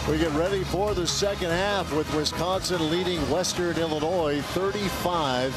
We get ready for the second half with Wisconsin leading Western Illinois 35-19.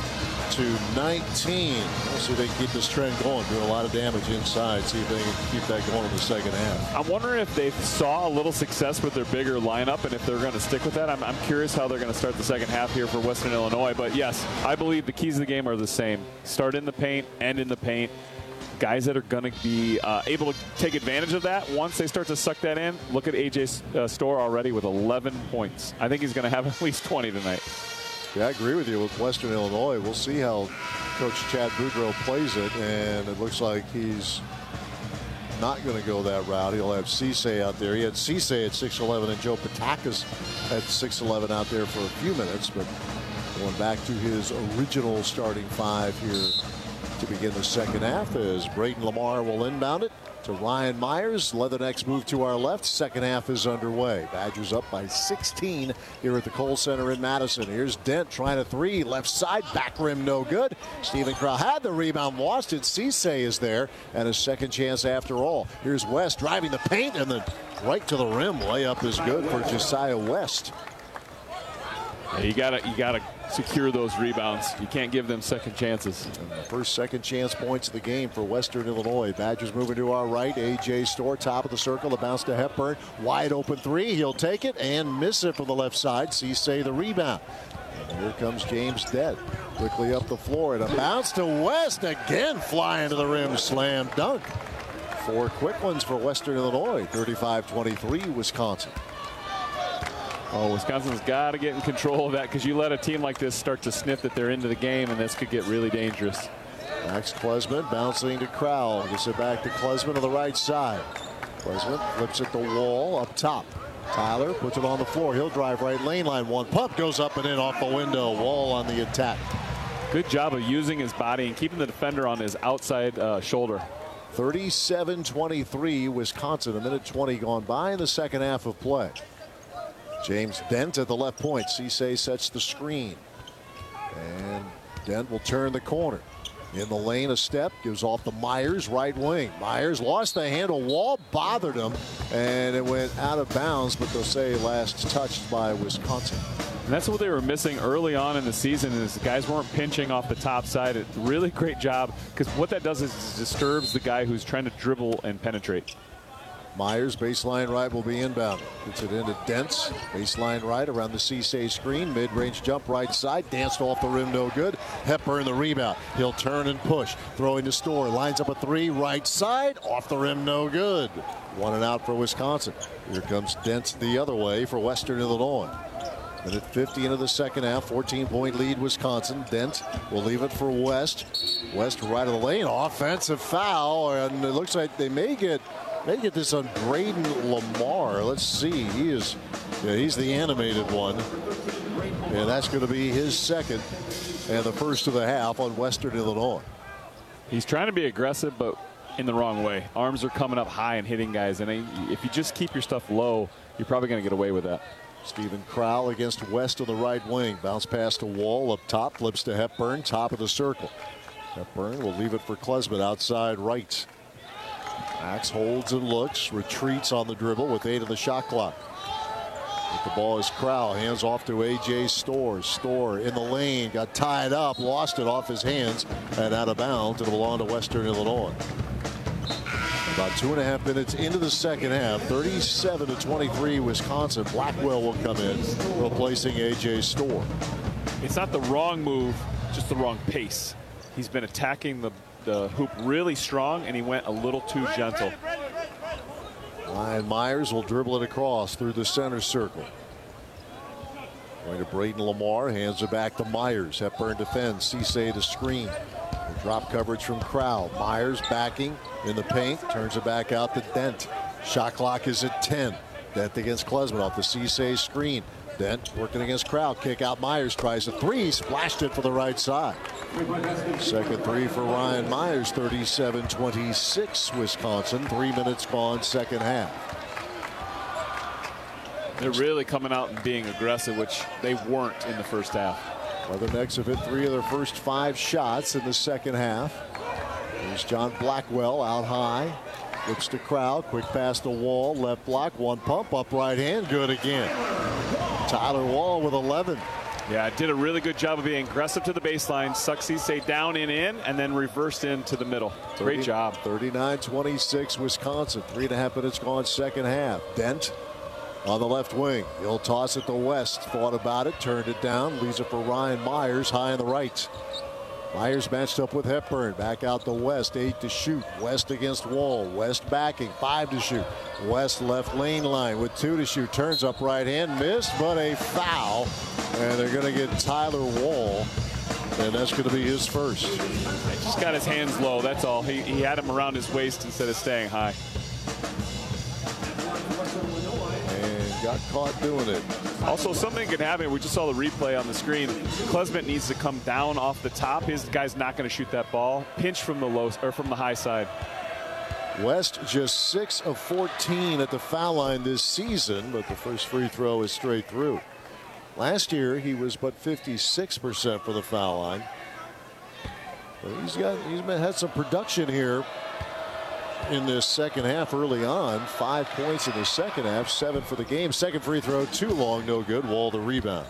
We'll see if they can keep this trend going, doing a lot of damage inside. See if they can keep that going in the second half. I'm wondering if they saw a little success with their bigger lineup and if they're going to stick with that. I'm curious how they're going to start the second half here for Western Illinois. But yes, I believe the keys of the game are the same. Start in the paint, end in the paint. Guys that are going to be able to take advantage of that once they start to suck that in. Look at A.J. Storr already with 11 points. I think he's going to have at least 20 tonight. Yeah, I agree with you with Western Illinois. We'll see how Coach Chad Boudreau plays it, and it looks like he's not going to go that route. He'll have Cisse out there. He had Cisse at 6'11", and Joe Patakas at 6'11" out there for a few minutes, but going back to his original starting five here to begin the second half as Braden Lamar will inbound it to Ryan Myers. Leathernecks move to our left. Second half is underway. Badgers up by 16 here at the Kohl Center in Madison. Here's Dent trying a three. Left side, back rim, no good. Stephen Crowl had the rebound, lost it. Cisse is there, and a second chance after all. Here's West driving the paint, and then right to the rim. Layup is good for Josiah West. Yeah, you gotta secure those rebounds. You can't give them second chances. And the first second chance points of the game for Western Illinois. Badgers moving to our right. A.J. Storr, top of the circle. The bounce to Hepburn. Wide open three. He'll take it and miss it from the left side. Cisse the rebound. And here comes James Dent. Quickly up the floor. And a bounce to West. Again flying to the rim. Slam dunk. Four quick ones for Western Illinois. 35-23 Wisconsin. Oh, Wisconsin's got to get in control of that, because you let a team like this start to sniff that they're into the game, and this could get really dangerous. Max Klesman bouncing to Crowl. Gets it back to Klesman on the right side. Klesman flips it to Wall up top. Tyler puts it on the floor. He'll drive right lane line. One pump goes up and in off the window. Wall on the attack. Good job of using his body and keeping the defender on his outside shoulder. 37-23 Wisconsin. A minute 20 gone by in the second half of play. James Dent at the left point. Cisse sets the screen. And Dent will turn the corner. In the lane a step. Gives off to Myers, right wing. Myers lost the handle. Wall bothered him. And it went out of bounds. But they'll say last touched by Wisconsin. And that's what they were missing early on in the season, is the guys weren't pinching off the top side. It's a really great job, because what that does is it disturbs the guy who's trying to dribble and penetrate. Myers baseline right will be inbound. Gets it into Dents. Baseline right around the Cisse screen. Mid-range jump right side. Danced off the rim, no good. Hepburn the rebound. He'll turn and push. Throwing to Storr. Lines up a three. Right side. Off the rim, no good. One and out for Wisconsin. Here comes Dents the other way for Western Illinois. Minute 50 into the second half. 14-point lead Wisconsin. Dent will leave it for West. West right of the lane. Offensive foul. And it looks like they may get this on Braden Lamar. Let's see. He's the animated one. And that's going to be his second and the first of the half on Western Illinois. He's trying to be aggressive, but in the wrong way. Arms are coming up high and hitting guys. And if you just keep your stuff low, you're probably going to get away with that. Stephen Crowl against West on the right wing. Bounce pass to Wall up top. Flips to Hepburn. Top of the circle. Hepburn will leave it for Klesman outside right. Max holds and looks, retreats on the dribble with 8 of the shot clock. But the ball is Crowl, hands off to A.J. Storr. Storr in the lane, got tied up, lost it off his hands, and out of bounds. It'll belong to Western Illinois. About 2.5 minutes into the second half, 37-23 Wisconsin. Blackwell will come in, replacing A.J. Storr. It's not the wrong move, just the wrong pace. He's been attacking the hoop really strong, and he went a little too gentle. Ryan Myers will dribble it across through the center circle. Going to Braden Lamar, hands it back to Myers. Hepburn defends. Cisse the screen. The drop coverage from Crowl. Myers backing in the paint, turns it back out to Dent. Shot clock is at 10. Dent against Klesman off the Cisse screen. Dent working against Crowl. Kick out. Myers tries a three. Splashed it for the right side. Second three for Ryan Myers. 37-26 Wisconsin. 3 minutes gone second half. They're really coming out and being aggressive, which they weren't in the first half. Leathernecks have hit 3 of their first 5 shots in the second half. Here's John Blackwell out high. Looks to Crowd. Quick pass to Wall. Left block. One pump. Up right hand. Good again. Tyler Wall with 11. Yeah, did a really good job of being aggressive to the baseline. Suck Cisse down and in, and then reversed into the middle. Great job. 39-26 Wisconsin. 3.5 minutes gone second half. Dent on the left wing. He'll toss it to West. Thought about it. Turned it down. Leaves it for Ryan Myers high on the right. Myers matched up with Hepburn. Back out to West. 8 to shoot. West against Wall. West backing. 5 to shoot. West left lane line with 2 to shoot. Turns up right hand. Missed, but a foul. And they're going to get Tyler Wall. And that's going to be his first. He just got his hands low. That's all. He had him around his waist instead of staying high. And got caught doing it. Also, something can happen. We just saw the replay on the screen. Klesmit needs to come down off the top. His guy's not going to shoot that ball. Pinch from the low or from the high side. West just 6 of 14 at the foul line this season, but the first free throw is straight through. Last year he was but 56% for the foul line. But he's had some production here in this second half early on. 5 points in the second half, 7 for the game. Second free throw too long, no good. Wall the rebound.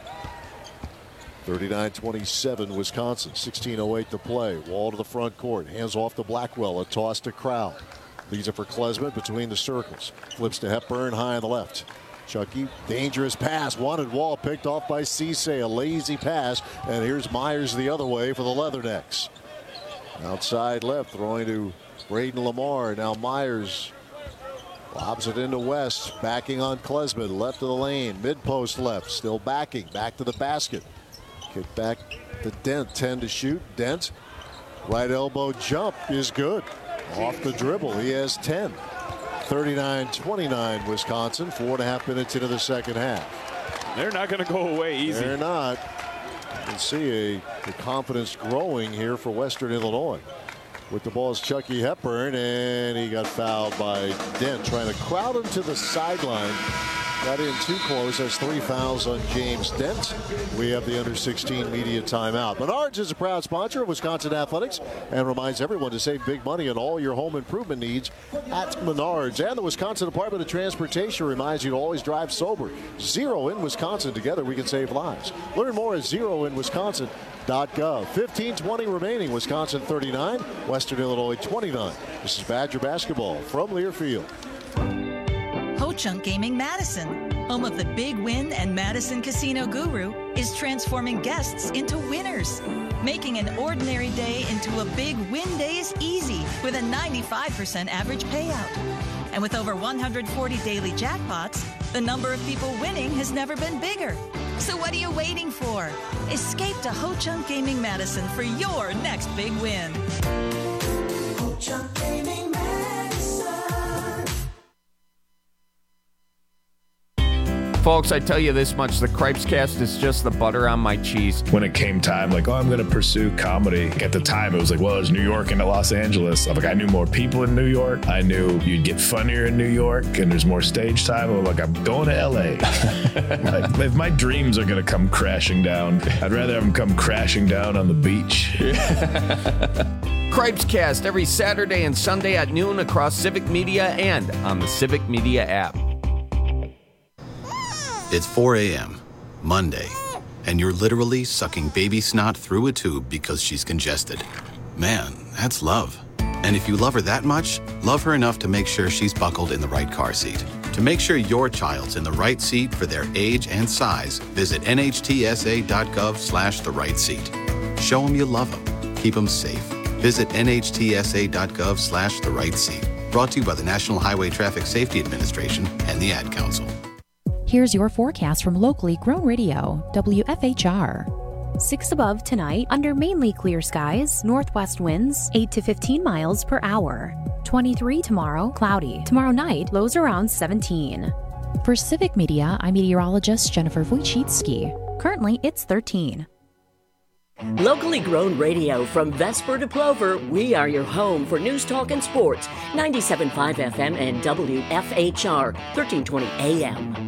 39-27 Wisconsin. 16:08 to play. Wall to the front court. Hands off to Blackwell. A toss to Crowd. Leaves it for Klesmit between the circles. Flips to Hepburn high on the left. Chucky, dangerous pass. Wanted Wall, picked off by Cisse. A lazy pass. And here's Myers the other way for the Leathernecks. Outside left, throwing to Braden Lamar. Now Myers lobs it into West. Backing on Klesmit. Left of the lane. Mid-post left. Still backing. Back to the basket. Kick back to Dent. 10 to shoot. Dent. Right elbow jump is good. Off the dribble. He has 10. 39-29 Wisconsin. 4.5 minutes into the second half. They're not going to go away easy. They're not. You can see the confidence growing here for Western Illinois. With the ball is Chucky Hepburn, and he got fouled by Dent, trying to crowd him to the sideline. Got in too close. That's 3 fouls on James Dent. We have the under-16 media timeout. Menards is a proud sponsor of Wisconsin Athletics and reminds everyone to save big money on all your home improvement needs at Menards. And the Wisconsin Department of Transportation reminds you to always drive sober. Zero in Wisconsin. Together we can save lives. Learn more at zeroinwisconsin.gov. 15:20 remaining. Wisconsin 39, Western Illinois 29. This is Badger basketball from Learfield. Ho-Chunk Gaming Madison, home of the Big Win and Madison Casino Guru, is transforming guests into winners, making an ordinary day into a big win days easy with a 95% average payout. And with over 140 daily jackpots, the number of people winning has never been bigger. So what are you waiting for? Escape to Ho-Chunk Gaming Madison for your next big win. Ho-Chunk Gaming Madison. Folks, I tell you this much, the Cripescast is just the butter on my cheese. When it came time, like, I'm going to pursue comedy. At the time, it was like, well, it's New York and Los Angeles. I'm like, I knew more people in New York. I knew you'd get funnier in New York and there's more stage time. I'm like, I'm going to LA. Like, if my dreams are going to come crashing down, I'd rather have them come crashing down on the beach. Cripescast every Saturday and Sunday at noon across Civic Media and on the Civic Media app. It's 4 a.m., Monday, and you're literally sucking baby snot through a tube because she's congested. Man, that's love. And if you love her that much, love her enough to make sure she's buckled in the right car seat. To make sure your child's in the right seat for their age and size, visit nhtsa.gov/the right seat. Show them you love them. Keep them safe. Visit nhtsa.gov/the right seat. Brought to you by the National Highway Traffic Safety Administration and the Ad Council. Here's your forecast from locally grown radio, WFHR. 6 above tonight, under mainly clear skies, northwest winds, 8 to 15 miles per hour. 23 tomorrow, cloudy. Tomorrow night, lows around 17. For Civic Media, I'm meteorologist Jennifer Wojcicki. Currently, it's 13. Locally grown radio from Vesper to Plover, we are your home for news, talk, and sports. 97.5 FM and WFHR, 1320 AM.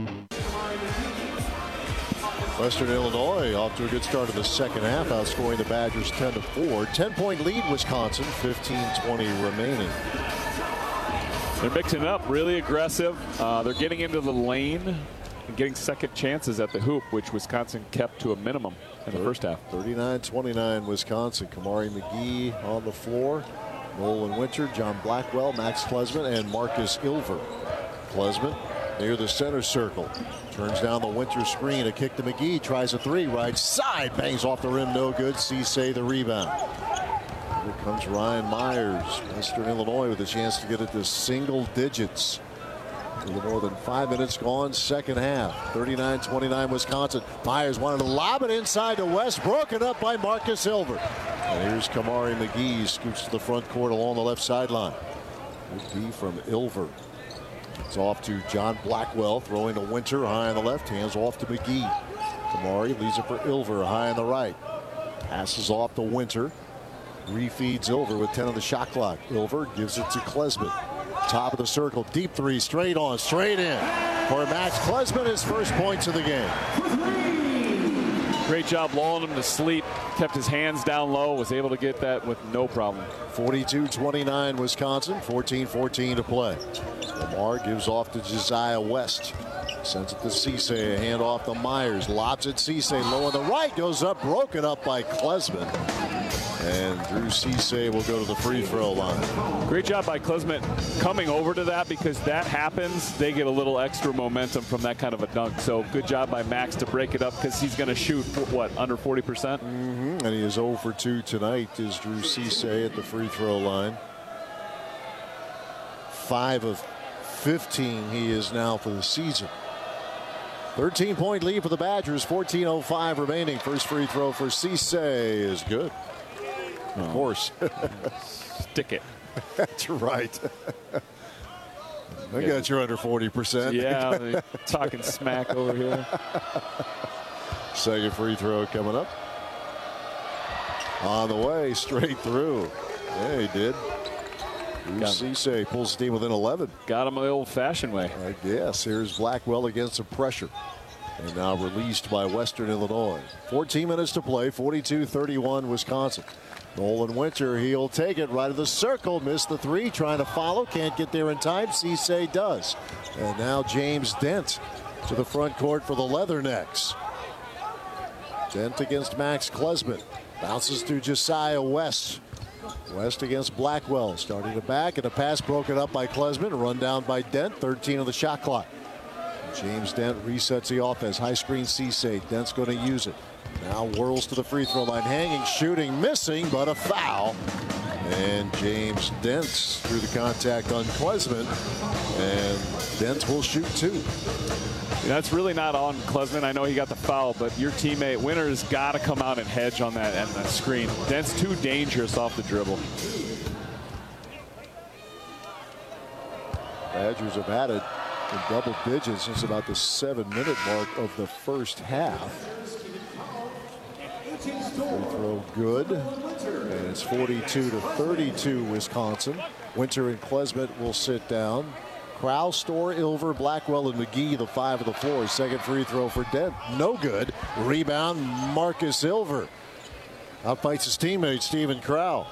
Western Illinois off to a good start in the second half, outscoring the Badgers 10-4. 10-point lead, Wisconsin, 15:20 remaining. They're mixing it up, really aggressive. They're getting into the lane and getting second chances at the hoop, which Wisconsin kept to a minimum in the first half. 39-29 Wisconsin. Kamari McGee on the floor. Nolan Winter, John Blackwell, Max Klesmit, and Marcus Ilver. Klesmit near the center circle. Turns down the Winter screen. A kick to McGee. Tries a three. Right side. Bangs off the rim. No good. Cisse the rebound. Here comes Ryan Myers. Western Illinois with a chance to get it to single digits. A little more than 5 minutes gone, second half. 39-29 Wisconsin. Myers wanted to lob it inside to West. Broken up by Marcus Ilver. And here's Kamari McGee. Scoots to the front court along the left sideline. Good D from Ilver. It's off to John Blackwell. Throwing to Winter. High on the left. Hands off to McGee. Kamari leaves it for Ilver. High on the right. Passes off to Winter. Refeeds Ilver with 10 on the shot clock. Ilver gives it to Klesmit. Top of the circle, deep three, straight on, straight in. For Max Klesmit, his first points of the game. Great job lulling him to sleep. Kept his hands down low, was able to get that with no problem. 42-29 Wisconsin, 14-14 to play. Lamar gives off to Josiah West. Sends it to Cisse, a hand off to Myers. Lobs it, Cisse low on the right, goes up, broken up by Klesmit. And Drew Cisse will go to the free throw line. Great job by Klesmit coming over to that, because that happens. They get a little extra momentum from that kind of a dunk. So good job by Max to break it up, because he's going to shoot, what, under 40%? And he is 0 for 2 tonight, is Drew Cisse at the free throw line. 5 of 15 he is now for the season. 13-point lead for the Badgers, 14:05 remaining. First free throw for Cisse is good. Of course. Stick it. That's right. I got you under 40%. Yeah, talking smack over here. Second free throw coming up. On the way, straight through. Yeah, he did. Cisse pulls the team within 11. Got him the old-fashioned way. I guess. Here's Blackwell against some pressure. And now released by Western Illinois. 14 minutes to play, 42-31 Wisconsin. Nolan Winter, he'll take it right of the circle. Missed the three, trying to follow. Can't get there in time. Cisse does. And now James Dent to the front court for the Leathernecks. Dent against Max Klesmit. Bounces to Josiah West. West against Blackwell. Starting to back, and a pass broken up by Klesmit. Run down by Dent. 13 on the shot clock. James Dent resets the offense. High screen Cisse. Dent's going to use it. Now whirls to the free throw line. Hanging, shooting, missing, but a foul. And James Dent through the contact on Klesmit. And Dent will shoot two. That's really not on Klesmit. I know he got the foul, but your teammate Winter's got to come out and hedge on that screen. Dent's too dangerous off the dribble. Badgers have had it in double digits since about the 7-minute mark of the first half. Free throw good. And it's 42-32 Wisconsin. Winter and Klesmit will sit down. Crowell, Storr, Ilver, Blackwell, and McGee, the 5 of the floor. Second free throw for Dent. No good. Rebound, Marcus Ilver. Outfights his teammate, Stephen Crowell.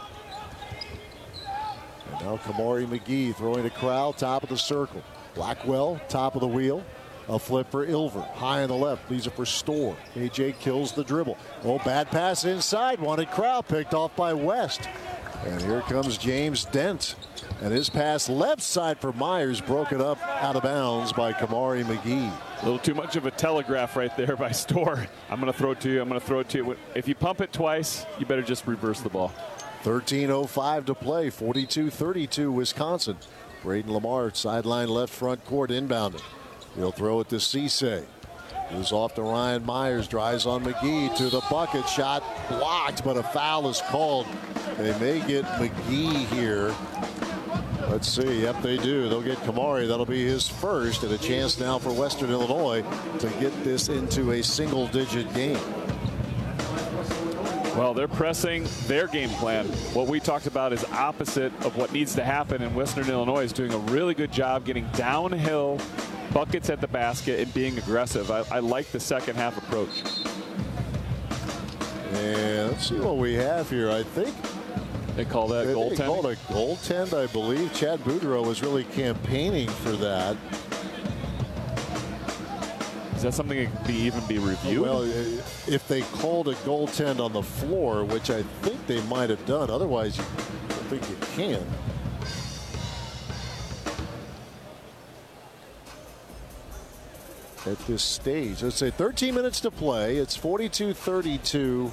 And now Kamari McGee throwing to Crowell, top of the circle. Blackwell, top of the wheel. A flip for Ilver. High on the left. Leaves it for Storr. AJ kills the dribble. Oh, bad pass inside. Wanted Crowell. Picked off by West. And here comes James Dent. And his pass left side for Myers. Broken up out of bounds by Kamari McGee. A little too much of a telegraph right there by Storr. I'm going to throw it to you. I'm going to throw it to you. If you pump it twice, you better just reverse the ball. 13:05 to play. 42-32 Wisconsin. Braden Lamar, sideline left front court, inbounding. He'll throw it to Cisse. Goes off to Ryan Myers, drives on McGee to the bucket. Shot blocked, but a foul is called. They may get McGee here. Let's see. Yep, they do. They'll get Kamari. That'll be his first, and a chance now for Western Illinois to get this into a single-digit game. Well, they're pressing their game plan. What we talked about is opposite of what needs to happen, and Western Illinois is doing a really good job getting downhill, buckets at the basket, and being aggressive. I like the second half approach. And let's see what we have here. I think They call that goaltending? They called it goaltend, I believe. Chad Boudreau was really campaigning for that. Is that something that can even be reviewed? Well, if they called a goaltend on the floor, which I think they might have done, otherwise I don't think you can. At this stage, let's say 13 minutes to play. It's 42-32.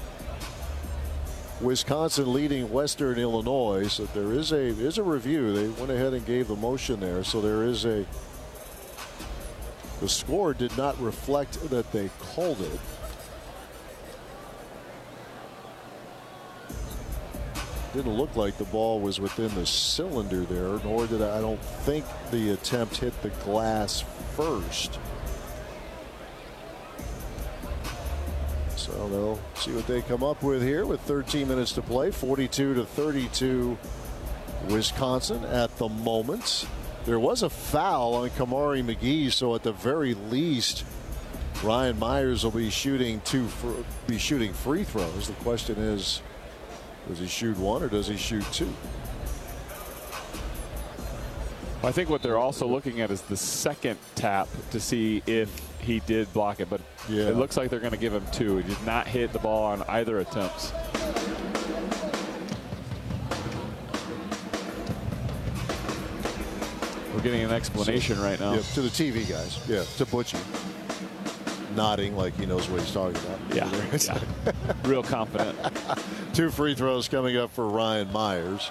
Wisconsin leading Western Illinois. So there is a review. They went ahead and gave the motion there. So there is a. The score did not reflect that they called it. Didn't look like the ball was within the cylinder there, nor did I don't think the attempt hit the glass first. So they'll see what they come up with here with 13 minutes to play. 42-32 Wisconsin at the moment. There was a foul on Kamari McGee, so at the very least Ryan Myers will be shooting free throws. The question is, does he shoot one or does he shoot two? I think what they're also looking at is the second tap to see if he did block it, but yeah. It looks like they're going to give him two. He did not hit the ball on either attempts. We're getting an explanation right now. Yeah, to the TV guys. Yeah, to Butchie. Nodding like he knows what he's talking about. Yeah. Real confident. 2 free throws coming up for Ryan Myers.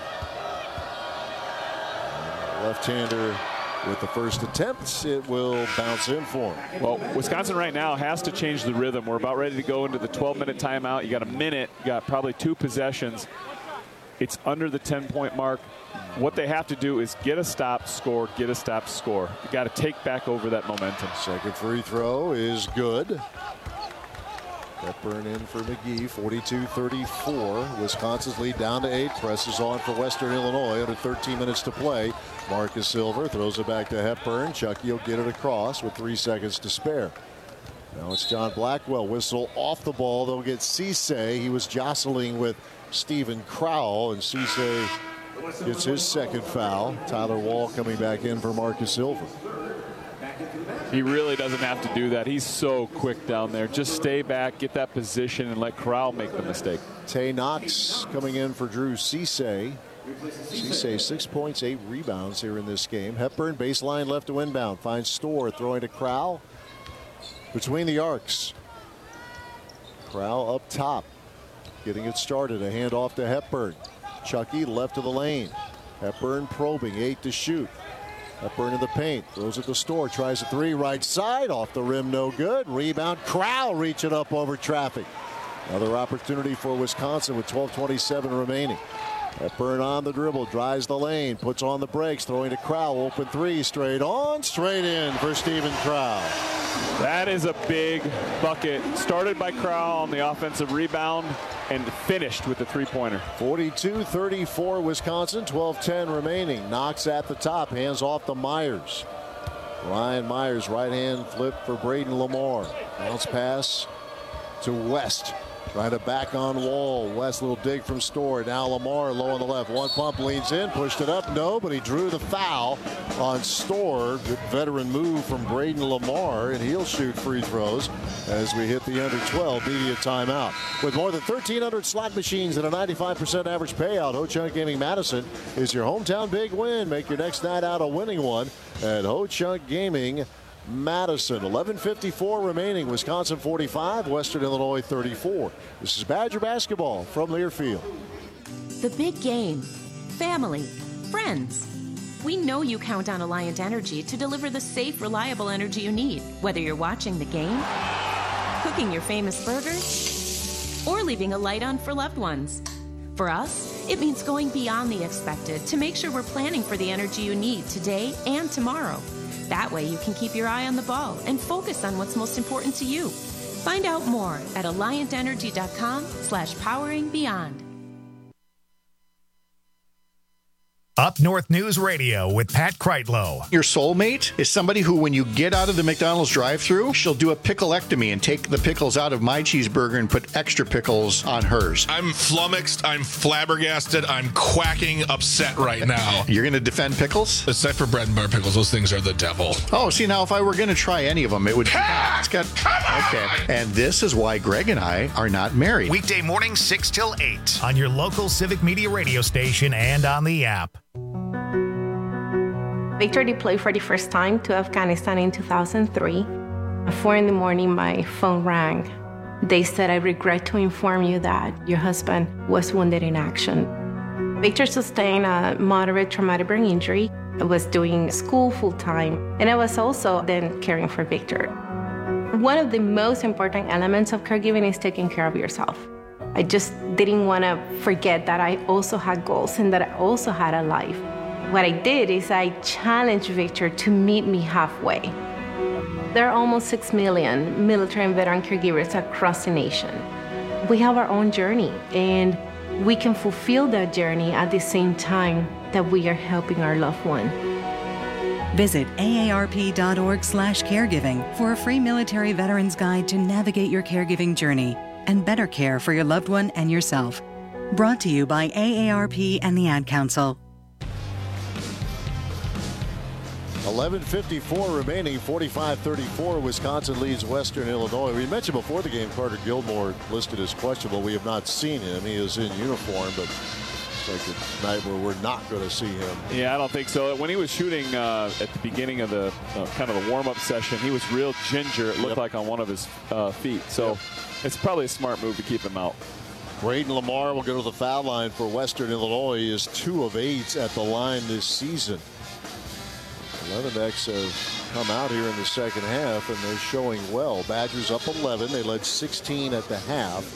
Left-hander with the first attempt. It will bounce in for him. Well, Wisconsin right now has to change the rhythm. We're about ready to go into the 12-minute timeout. You got a minute. You got probably 2 possessions. It's under the 10-point mark. What they have to do is get a stop, score, get a stop, score. You got to take back over that momentum. Second free throw is good. Hepburn in for McGee, 42-34. Wisconsin's lead down to 8. Presses on for Western Illinois. Under 13 minutes to play. Marcus Silver throws it back to Hepburn. Chucky will get it across with 3 seconds to spare. Now it's John Blackwell. Whistle off the ball. They'll get Cisse. He was jostling with Stephen Crowell, and Cisse gets his second foul. Tyler Wall coming back in for Marcus Silver. He really doesn't have to do that. He's so quick down there. Just stay back, get that position, and let Crowell make the mistake. Tay Knox coming in for Drew Cisse. Cisse 6 points, 8 rebounds here in this game. Hepburn baseline left to inbound. Finds Storr throwing to Crowell. Between the arcs. Crowell up top. Getting it started. A handoff to Hepburn. Chucky left of the lane. Hepburn probing. 8 to shoot. Hepburn in the paint. Throws it to Storr. Tries a 3 right side. Off the rim. No good. Rebound. Crowell reaching up over traffic. Another opportunity for Wisconsin with 12:27 remaining. Hepburn on the dribble. Drives the lane. Puts on the brakes. Throwing to Crowell. Open 3. Straight on. Straight in for Stephen Crowell. That is a big bucket. Started by Crowell on the offensive rebound and finished with the 3-pointer. 42-34 Wisconsin, 12:10 remaining. Knox at the top, hands off to Myers. Ryan Myers, right hand flip for Braden Lamar. Bounce pass to West. Trying to back on Wall. West, little dig from Storr. Now Lamar low on the left. One pump, leans in, pushed it up. No, but he drew the foul on Storr. Good veteran move from Braden Lamar, and he'll shoot free throws as we hit the under 12 media timeout. With more than 1,300 slot machines and a 95% average payout, Ho-Chunk Gaming Madison is your hometown big win. Make your next night out a winning one at Ho-Chunk Gaming Madison. 11:54 remaining. Wisconsin 45, Western Illinois 34. This is Badger basketball from Learfield. The big game, family, friends. We know you count on Alliant Energy to deliver the safe, reliable energy you need, whether you're watching the game, cooking your famous burgers, or leaving a light on for loved ones. For us, it means going beyond the expected to make sure we're planning for the energy you need today and tomorrow. That way you can keep your eye on the ball and focus on what's most important to you. Find out more at AlliantEnergy.com/poweringbeyond. Up North News Radio with Pat Kreitlow. Your soulmate is somebody who, when you get out of the McDonald's drive-thru, she'll do a picklectomy and take the pickles out of my cheeseburger and put extra pickles on hers. I'm flummoxed. I'm flabbergasted. I'm quacking upset right now. You're going to defend pickles? Except for bread and butter pickles. Those things are the devil. Oh, see, now if I were going to try any of them, it would... Pat! Okay. And this is why Greg and I are not married. Weekday morning 6 till 8 on your local Civic Media radio station and on the app. Victor deployed for the first time to Afghanistan in 2003. At 4 in the morning, my phone rang. They said, "I regret to inform you that your husband was wounded in action." Victor sustained a moderate traumatic brain injury. I was doing school full-time, and I was also then caring for Victor. One of the most important elements of caregiving is taking care of yourself. I just didn't want to forget that I also had goals and that I also had a life. What I did is I challenged Victor to meet me halfway. There are almost 6 million military and veteran caregivers across the nation. We have our own journey, and we can fulfill that journey at the same time that we are helping our loved one. Visit aarp.org/caregiving for a free military veterans guide to navigate your caregiving journey and better care for your loved one and yourself. Brought to you by AARP and the Ad Council. 11:54 remaining, 45-34. Wisconsin leads Western Illinois. We mentioned before the game Carter Gilmore listed as questionable. We have not seen him. He is in uniform, but it's like a night where we're not going to see him. Yeah, I don't think so. When he was shooting at the beginning of the kind of the warm-up session, he was real ginger. It looked like on one of his feet. So it's probably a smart move to keep him out. Braden Lamar will go to the foul line for Western Illinois. He is 2 of 8 at the line this season. Leathernex have come out here in the second half, and they're showing well. Badgers up 11. They led 16 at the half.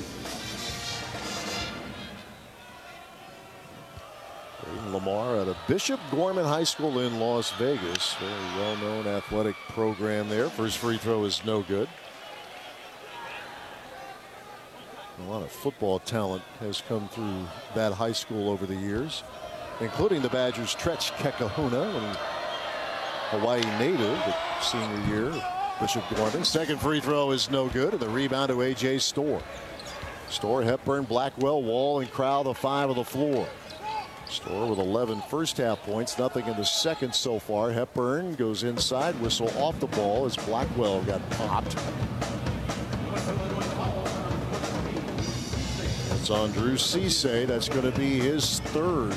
Braden Lamar out of Bishop Gorman High School in Las Vegas. Very well-known athletic program there. First free throw is no good. A lot of football talent has come through that high school over the years, including the Badgers' Tretch Kekahuna, and Hawaii native, the senior year, Bishop Gorman. Second free throw is no good, and the rebound to A.J. Storr. Storr, Hepburn, Blackwell, Wall, and Crowell, the 5 of the floor. Storr with 11 first half points, nothing in the second so far. Hepburn goes inside, whistle off the ball as Blackwell got popped. That's on Drew Cisse. That's going to be his third.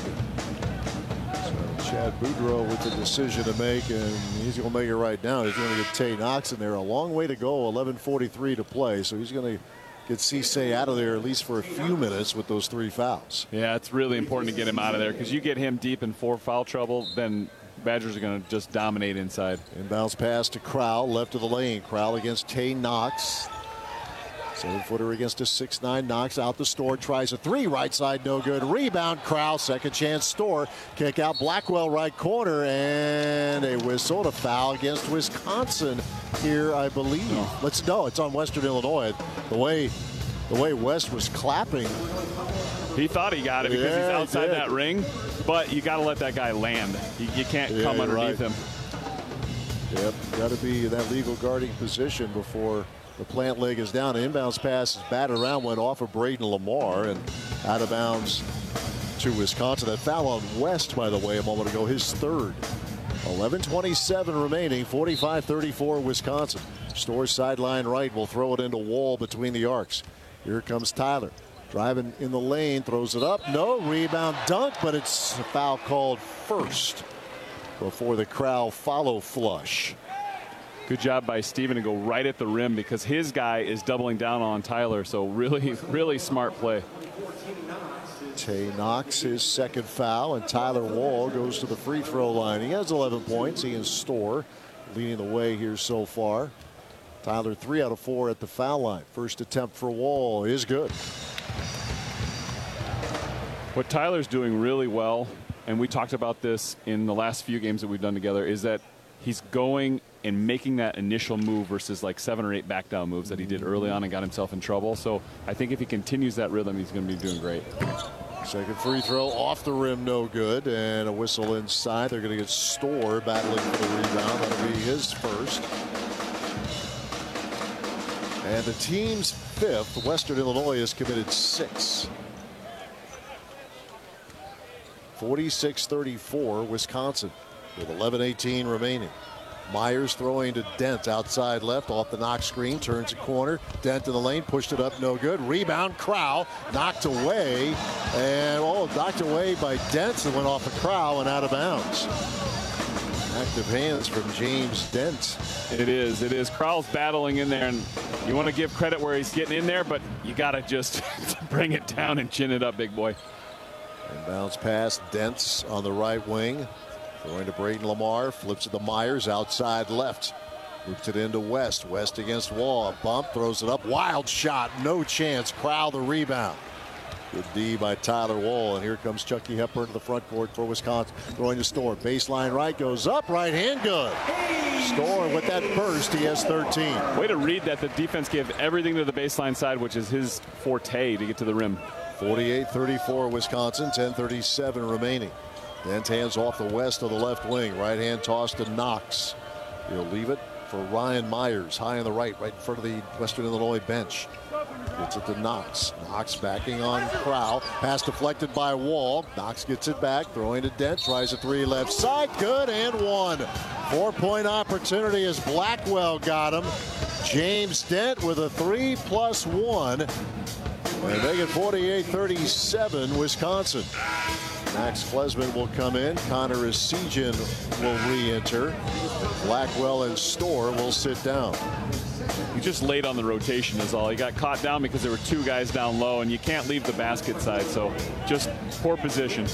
Chad Boudreau with the decision to make, and he's going to make it right now. He's going to get Tay Knox in there. A long way to go, 11:43 to play, so he's going to get Cisse out of there at least for a few minutes with those 3 fouls. Yeah, it's really important to get him out of there, because you get him deep in 4 foul trouble, then Badgers are going to just dominate inside. Inbounds pass to Crowell, left of the lane. Crowell against Tay Knox. 7-footer against a 6'9". Knocks out the Storr, tries a 3, right side, no good. Rebound, Crowell, second chance, Storr. Kick out, Blackwell, right corner, and a whistle to foul against Wisconsin here, I believe. It's on Western Illinois. The way West was clapping. He thought he got it because he's outside that ring, but you got to let that guy land. You can't come underneath him. Yep, got to be in that legal guarding position before the plant leg is down. An inbounds pass is batted around, went off of Braden Lamar and out of bounds to Wisconsin. That foul on West, by the way, a moment ago, his third. 11:27 remaining, 45-34 Wisconsin. Storr sideline right, will throw it into Wall between the arcs. Here comes Tyler. Driving in the lane, throws it up. No, rebound dunk, but it's a foul called first before the Crowell follow flush. Good job by Steven to go right at the rim, because his guy is doubling down on Tyler. So really, really smart play. Tay Knox, his second foul, and Tyler Wall goes to the free throw line. He has 11 points. He and Storr leading the way here so far. Tyler 3 out of 4 at the foul line. First attempt for Wall is good. What Tyler's doing really well, and we talked about this in the last few games that we've done together, is that he's going and making that initial move versus like 7 or 8 back down moves that he did early on and got himself in trouble. So I think if he continues that rhythm, he's going to be doing great. Second free throw off the rim, no good, and a whistle inside. They're going to get Storr battling for the rebound. That'll be his first. And the team's fifth. Western Illinois has committed 6. 46-34, Wisconsin, with 11:18 remaining. Myers throwing to Dent outside left off the knock screen, turns a corner. Dent in the lane, pushed it up, no good. Rebound, Crow knocked away, and knocked away by Dent and went off the Crow and out of bounds. Active hands from James Dent. It is. Crowell's battling in there, and you want to give credit where he's getting in there, but you got to just bring it down and chin it up, big boy. And bounce pass, Dent's on the right wing. Going to Braden Lamar, flips it to Myers, outside left. Loops it into West. West against Wall. Bump, throws it up. Wild shot, no chance. Crowell the rebound. Good D by Tyler Wall. And here comes Chucky Hepburn to the front court for Wisconsin. Throwing to Storr. Baseline right, goes up. Right hand good. Storr with that burst, he has 13. Way to read that. The defense gave everything to the baseline side, which is his forte to get to the rim. 48-34 Wisconsin, 10:37 remaining. Dent hands off the West of the left wing. Right hand toss to Knox. He'll leave it for Ryan Myers. High on the right in front of the Western Illinois bench. Gets it to Knox. Knox backing on Crow. Pass deflected by Wall. Knox gets it back. Throwing to Dent. Tries a three left side. Good and one. 4-point opportunity as Blackwell got him. James Dent with a 3+1. And make it 48-37 Wisconsin. Max Klesman will come in. Connor Essegian will re-enter. Blackwell and Storr will sit down. He just laid on the rotation is all. He got caught down because there were 2 guys down low, and you can't leave the basket side, so just poor position.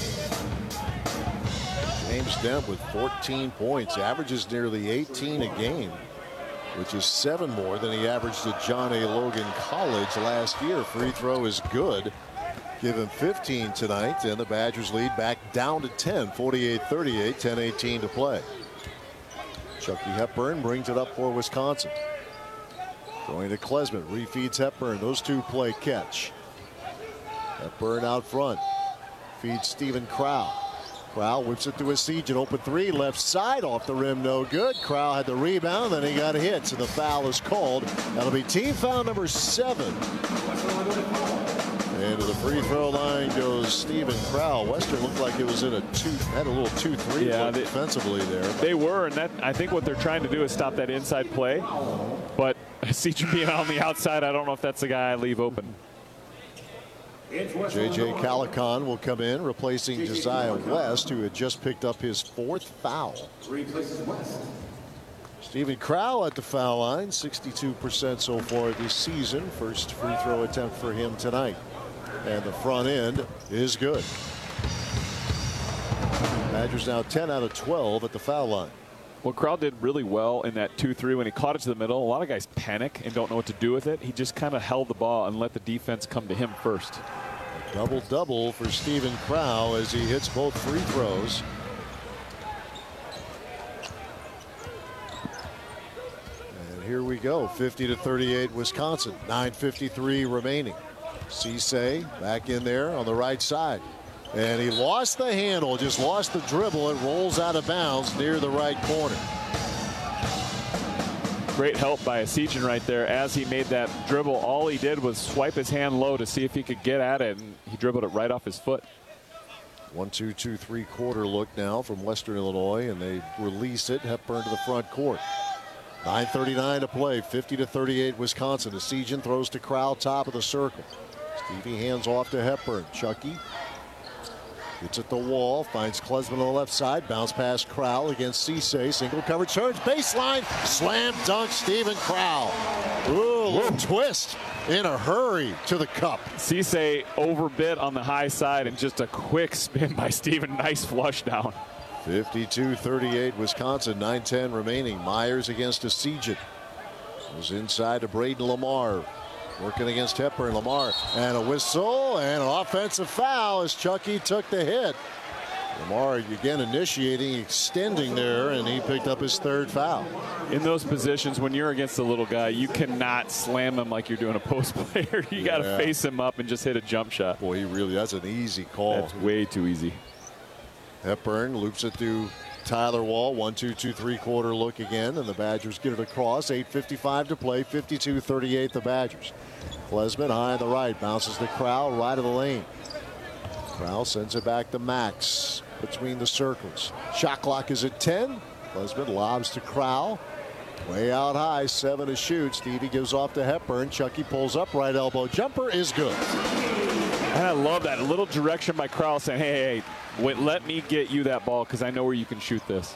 James Dent with 14 points. Averages nearly 18 a game, which is 7 more than he averaged at John A. Logan College last year. Free throw is good. Give him 15 tonight, and the Badgers lead back down to 10, 48-38, 10:18 to play. Chucky Hepburn brings it up for Wisconsin. Going to Klesman, refeeds Hepburn. Those two play catch. Hepburn out front. Feeds Stephen Crow. Crow whips it to Essegian. Open three, left side, off the rim, no good. Crow had the rebound, then he got hit, so the foul is called. That'll be team foul number 7. And to the free throw line goes Stephen Crow. Western looked like it was in had a little 2-3 defensively there. They were, and that I think what they're trying to do is stop that inside play. But Essegian being on the outside, I don't know if that's the guy I leave open. J.J. Calican will come in, replacing Josiah West, who had just picked up his 4th foul. Stephen Crow at the foul line, 62% so far this season. First free throw attempt for him tonight. And the front end is good. Badgers now 10 out of 12 at the foul line. Well, Crow did really well in that 2-3 when he caught it to the middle. A lot of guys panic and don't know what to do with it. He just kind of held the ball and let the defense come to him first. A double-double for Stephen Crow as he hits both free throws. And here we go, 50-38 Wisconsin, 9:53 remaining. Cisse back in there on the right side. And he lost the handle, just lost the dribble. It rolls out of bounds near the right corner. Great help by Essegian right there. As he made that dribble, all he did was swipe his hand low to see if he could get at it, and he dribbled it right off his foot. 1-2-2-3 quarter look now from Western Illinois, and they release it. Hepburn to the front court. 9:39 to play, 50-38 Wisconsin. Essegian throws to Crow, top of the circle. Stevie hands off to Hepburn. Chucky gets at the wall, finds Klesman on the left side, bounce past Crow against Cisse, single coverage, turns baseline, slam dunk Stephen Crow. Ooh, little twist in a hurry to the cup. Cisse overbit on the high side and just a quick spin by Stephen. Nice flush down. 52-38 Wisconsin, 9:10 remaining. Myers against Essegian. Goes inside to Braden Lamar. Working against Hepburn. Lamar and a whistle and an offensive foul as Chucky took the hit. Lamar again initiating, extending there, and he picked up his third foul. In those positions, when you're against a little guy, you cannot slam him like you're doing a post player. You got to face him up and just hit a jump shot. Boy, that's an easy call. That's way too easy. Hepburn loops it through Tyler Wall. 1-2, 2-3-quarter look again, and the Badgers get it across. 8:55 to play. 52-38 the Badgers. Klesmit high on the right, bounces to Crowell, right of the lane. Crowell sends it back to Max between the circles. Shot clock is at 10. Klesmit lobs to Crowell. Way out high, 7 to shoot. Stevie gives off to Hepburn. Chucky pulls up, right elbow jumper is good. And I love that. A little direction by Crowell saying, hey, wait, let me get you that ball because I know where you can shoot this.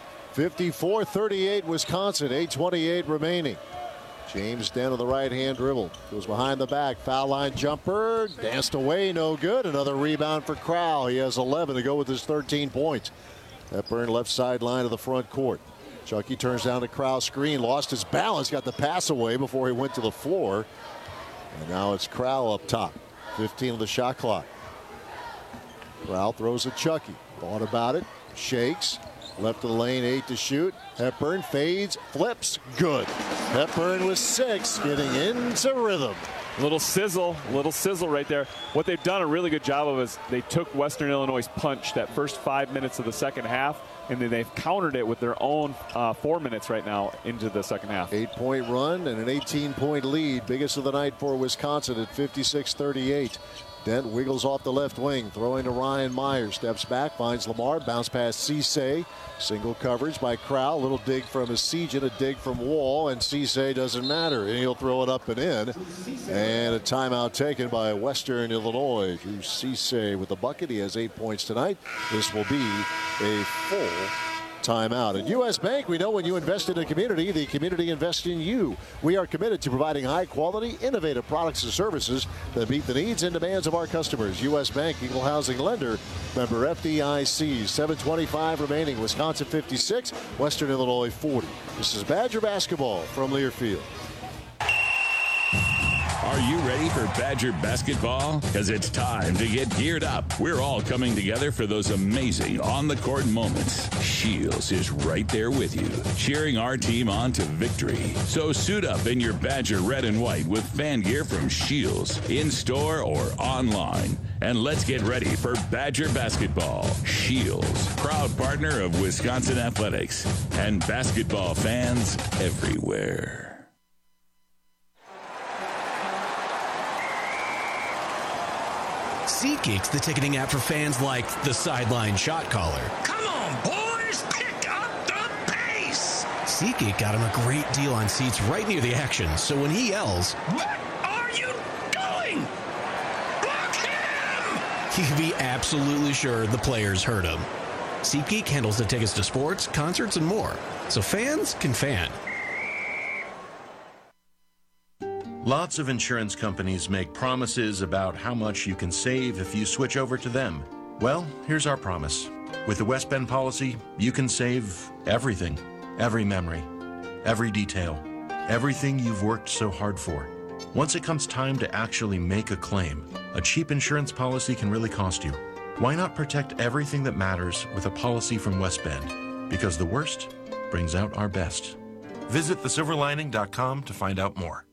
54-38 Wisconsin, 8:28 remaining. James Dent on the right-hand dribble. Goes behind the back. Foul line jumper. Danced away. No good. Another rebound for Crowell. He has 11 to go with his 13 points. Hepburn left sideline of the front court. Chucky turns down to Crowell screen. Lost his balance. Got the pass away before he went to the floor. And now it's Crowell up top. 15 of the shot clock. Crowell throws at Chucky. Thought about it. Shakes. Left of the lane, 8 to shoot. Hepburn fades, flips, good. Hepburn with 6, getting into rhythm. Little sizzle right there. What they've done a really good job of is they took Western Illinois' punch that first 5 minutes of the second half, and then they've countered it with their own 4 minutes right now into the second half. 8-point run and an 18-point lead. Biggest of the night for Wisconsin at 56-38. Dent wiggles off the left wing, throwing to Ryan Myers. Steps back, finds Lamar, bounce past Cisse. Single coverage by Crowell. Little dig from Essegian, a dig from Wall, and Cisse doesn't matter. And he'll throw it up and in. And a timeout taken by Western Illinois. Drew Cisse with the bucket. He has 8 points tonight. This will be a full timeout. At U.S. Bank, we know when you invest in a community, the community invests in you. We are committed to providing high-quality, innovative products and services that meet the needs and demands of our customers. U.S. Bank, equal housing lender, member FDIC. 7:25 remaining. Wisconsin 56, Western Illinois 40. This is Badger basketball from Learfield. Are you ready for Badger basketball? Because it's time to get geared up. We're all coming together for those amazing on-the-court moments. Shields is right there with you, cheering our team on to victory. So suit up in your Badger red and white with fan gear from Shields, in-store or online. And let's get ready for Badger basketball. Shields, proud partner of Wisconsin Athletics and basketball fans everywhere. SeatGeek's the ticketing app for fans like the sideline shot caller. Come on, boys, pick up the pace! SeatGeek got him a great deal on seats right near the action, so when he yells, "What are you doing? Block him!" he can be absolutely sure the players heard him. SeatGeek handles the tickets to sports, concerts, and more, so fans can fan. Lots of insurance companies make promises about how much you can save if you switch over to them. Well, here's our promise. With the West Bend policy, you can save everything, every memory, every detail, everything you've worked so hard for. Once it comes time to actually make a claim, a cheap insurance policy can really cost you. Why not protect everything that matters with a policy from West Bend? Because the worst brings out our best. Visit thesilverlining.com to find out more.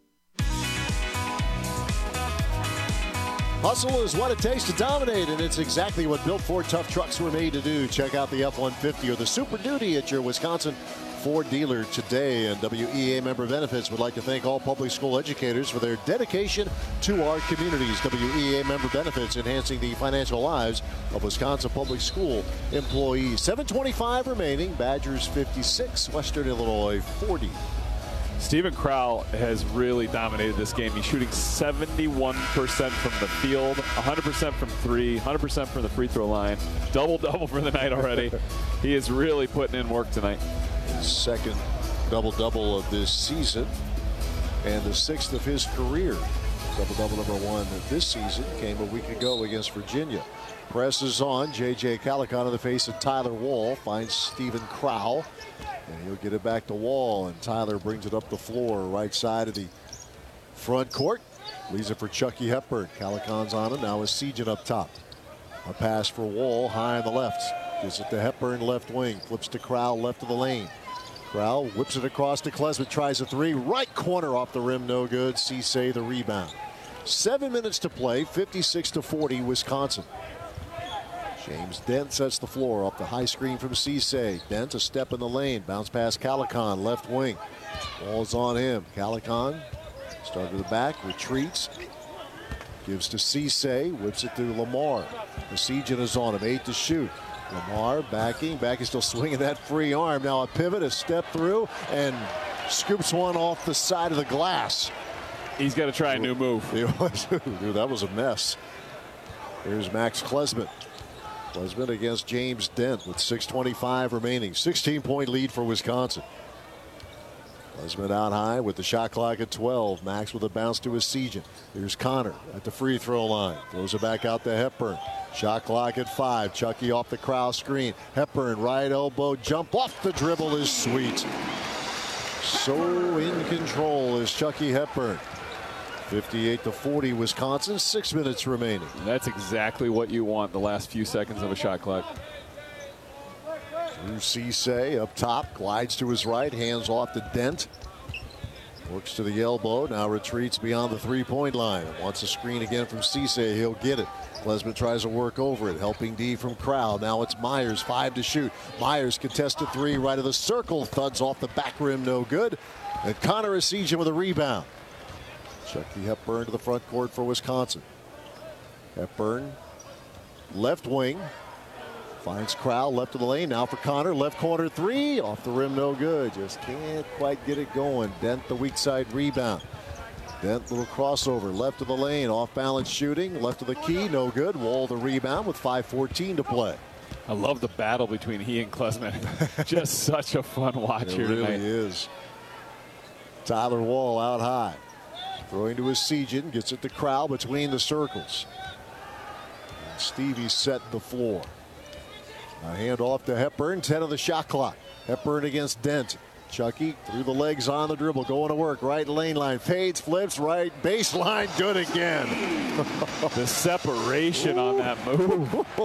Hustle is what it takes to dominate, and it's exactly what Built Ford tough trucks were made to do. Check out the F-150 or the Super Duty at your Wisconsin Ford dealer today. And WEA Member Benefits would like to thank all public school educators for their dedication to our communities. WEA Member Benefits, enhancing the financial lives of Wisconsin public school employees. 7:25 remaining. Badgers 56, Western Illinois 40. Stephen Crowell has really dominated this game. He's shooting 71% from the field, 100% from three, 100% from the free throw line. Double-double for the night already. He is really putting in work tonight. His second double-double of this season and the sixth of his career. Double-double number one of this season came a week ago against Virginia. Presses on. J.J. Calicon in the face of Tyler Wall. Finds Stephen Crowell. And he'll get it back to Wall, and Tyler brings it up the floor, right side of the front court. Leaves it for Chucky Hepburn. Calicon's on him. Now is Essegian up top. A pass for Wall, high on the left. Gives it to Hepburn, left wing. Flips to Crowell, left of the lane. Crowell whips it across to Klesmit. Tries a three. Right corner off the rim. No good. Cisse the rebound. 7 minutes to play. 56-40 Wisconsin. James Dent sets the floor off the high screen from Cisse. Dent a step in the lane. Bounce past Calicon, left wing. Ball's on him. Calicon started to the back, retreats. Gives to Cisse, whips it to Lamar. Precision is on him, 8 to shoot. Lamar backing, is still swinging that free arm. Now a pivot, a step through, and scoops one off the side of the glass. He's got to try a new move. Dude, that was a mess. Here's Max Klesmit. Klesmit against James Dent with 6:25 remaining. 16-point lead for Wisconsin. Klesmit out high with the shot clock at 12. Max with a bounce to his Sejan. Here's Connor at the free throw line. Throws it back out to Hepburn. Shot clock at 5. Chucky off the Crowell screen. Hepburn right elbow jump off the dribble is sweet. So in control is Chucky Hepburn. 58-40 Wisconsin. 6 minutes remaining. That's exactly what you want the last few seconds of a shot clock. Drew Cisse up top, glides to his right, hands off to Dent. Works to the elbow, now retreats beyond the three-point line. Wants a screen again from Cisse, he'll get it. Klesmit tries to work over it, helping D from Crowell. Now it's Myers, 5 to shoot. Myers contested three, right of the circle, thuds off the back rim, no good. And Connor Essegian with a rebound. Chucky Hepburn to the front court for Wisconsin. Hepburn, left wing. Finds Crowell, left of the lane. Now for Connor, left corner three. Off the rim, no good. Just can't quite get it going. Dent the weak side rebound. Dent, little crossover, left of the lane. Off balance shooting, left of the key, no good. Wall the rebound with 5:14 to play. I love the battle between he and Klesmit. Just such a fun watch here tonight. It really is. Tyler Wall out high. Throwing to his Sejan, gets it to Crowell between the circles. And Stevie set the floor. A hand off to Hepburn, 10 on the shot clock. Hepburn against Dent. Chucky through the legs on the dribble, going to work. Right lane line, fades, flips, right baseline, good again. The separation on that move.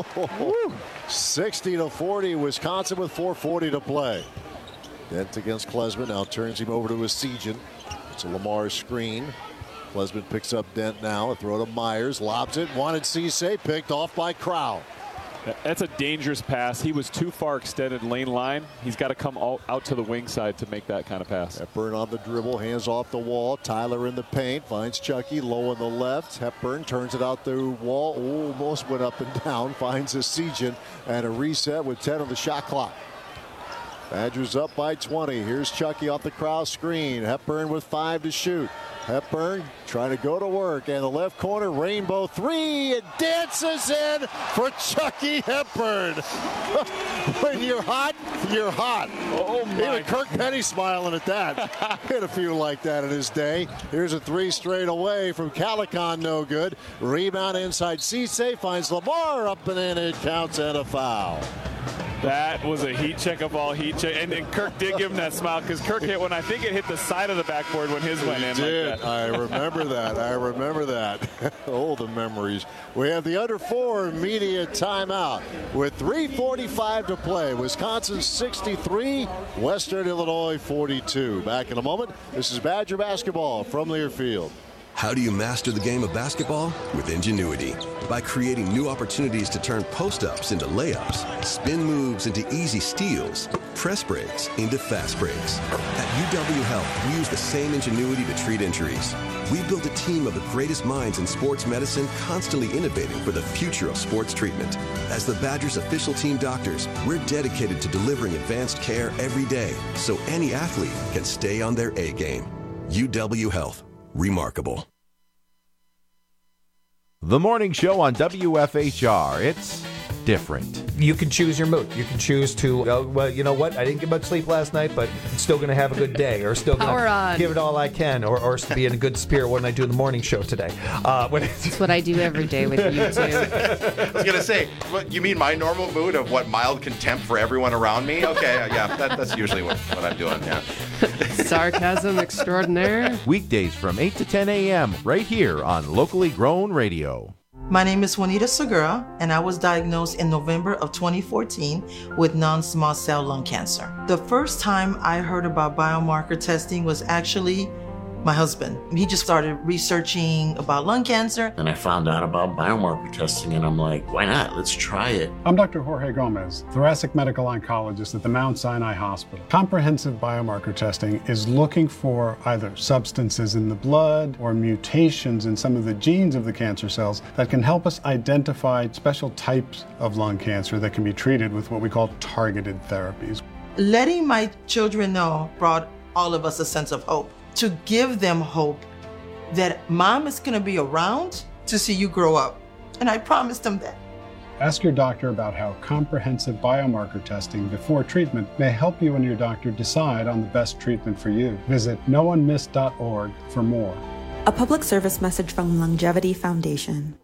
60-40, Wisconsin with 4:40 to play. Dent against Klesmit, now turns him over to his Sejan. It's a Lamar screen. Klesmit picks up Dent now, a throw to Myers, lobs it, wanted Cisse, picked off by Crowell. That's a dangerous pass. He was too far extended lane line. He's got to come out to the wing side to make that kind of pass. Hepburn on the dribble, hands off the wall. Tyler in the paint, finds Chucky low on the left. Hepburn turns it out the wall. Almost went up and down, finds a Sejan, and a reset with 10 on the shot clock. Badgers up by 20. Here's Chucky off the Crowell screen. Hepburn with 5 to shoot. Hepburn trying to go to work, and the left corner rainbow three. It dances in for Chucky Hepburn. When you're hot, you're hot. Oh my! Even Kirk Penny smiling at that. Hit a few like that in his day. Here's a three straight away from Calicon, no good. Rebound inside Cisse, finds Lamar up and in. It counts and a foul. That was a heat check of all heat check. And Kirk did give him that smile because Kirk hit one. I think it hit the side of the backboard when his went in. Did. Like that. I remember that. I remember that. Oh, the memories. We have the under 4 media timeout with 3:45 to play. Wisconsin 63, Western Illinois 42. Back in a moment. This is Badger basketball from Learfield. How do you master the game of basketball? With ingenuity. By creating new opportunities to turn post-ups into layups, spin moves into easy steals, press breaks into fast breaks. At UW Health, we use the same ingenuity to treat injuries. We built a team of the greatest minds in sports medicine, constantly innovating for the future of sports treatment. As the Badgers' official team doctors, we're dedicated to delivering advanced care every day so any athlete can stay on their A game. UW Health. Remarkable. The morning show on WFHR. It's different. You can choose your mood. You can choose to, well, you know what? I didn't get much sleep last night, but I'm still going to have a good day, or still going to give it all I can, or be in a good spirit when I do the morning show today. That's what I do every day with you, too. I was going to say, you mean my normal mood of what, mild contempt for everyone around me? Okay, yeah, that's usually what I'm doing, yeah. Sarcasm extraordinaire. Weekdays from 8 to 10 a.m. right here on Locally Grown Radio. My name is Juanita Segura, and I was diagnosed in November of 2014 with non-small cell lung cancer. The first time I heard about biomarker testing was actually my husband. He just started researching about lung cancer. And I found out about biomarker testing, and I'm like, why not? Let's try it. I'm Dr. Jorge Gomez, thoracic medical oncologist at the Mount Sinai Hospital. Comprehensive biomarker testing is looking for either substances in the blood or mutations in some of the genes of the cancer cells that can help us identify special types of lung cancer that can be treated with what we call targeted therapies. Letting my children know brought all of us a sense of hope. To give them hope that mom is going to be around to see you grow up. And I promised them that. Ask your doctor about how comprehensive biomarker testing before treatment may help you and your doctor decide on the best treatment for you. Visit noonemiss.org for more. A public service message from Longevity Foundation.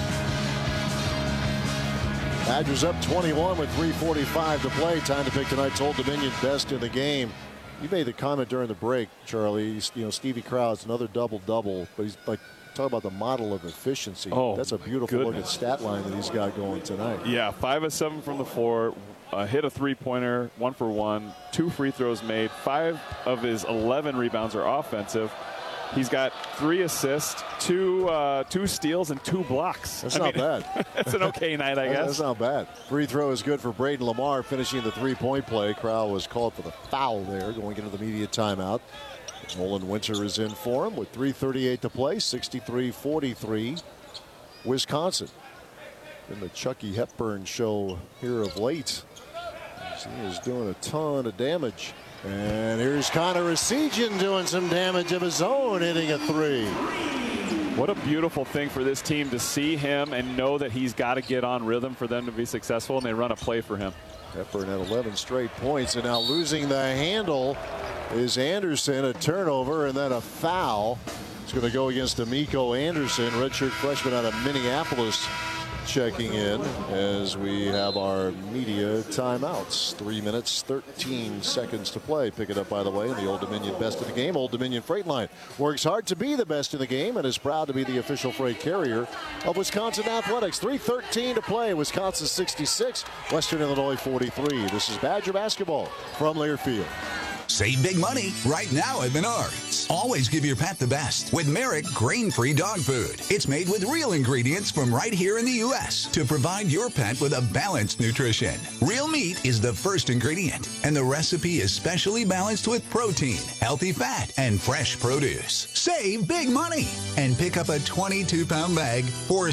Badgers up 21 with 3:45 to play. Time to pick tonight's Old Dominion best in the game. You made the comment during the break, Charlie. You know, Stevie Krause, another double-double, but he's like, talk about the model of efficiency. Oh, that's a beautiful looking stat line that he's got going tonight. Yeah, 5 of 7 from the floor, hit a three-pointer, 1 for 1, 2 free throws made. 5 of his 11 rebounds are offensive. He's got 3 assists, 2 steals, and 2 blocks. That's not bad. That's an okay night, I guess. That's not bad. Free throw is good for Braden Lamar, finishing the three-point play. Crowell was called for the foul there, going into the media timeout. Nolan Winter is in for him with 3:38 to play, 63-43, Wisconsin. In the Chucky Hepburn show here of late. He is doing a ton of damage. And here's Connor Essegian doing some damage of his own, hitting a 3. What a beautiful thing for this team to see him and know that he's got to get on rhythm for them to be successful, and they run a play for him. Hepburn had 11 straight points, and now losing the handle is Anderson. A turnover and then a foul. It's going to go against D'Amico Anderson, redshirt freshman out of Minneapolis, checking in as we have our media timeouts. 3 minutes, 13 seconds to play. Pick it up, by the way, in the Old Dominion best of the game. Old Dominion Freight Line works hard to be the best in the game and is proud to be the official freight carrier of Wisconsin Athletics. 3:13 to play. Wisconsin 66, Western Illinois 43. This is Badger basketball from Learfield. Save big money right now at Menards. Always give your pet the best with Merrick grain-free dog food. It's made with real ingredients from right here in the U.S. to provide your pet with a balanced nutrition. Real meat is the first ingredient, and the recipe is specially balanced with protein, healthy fat, and fresh produce. Save big money and pick up a 22-pound bag for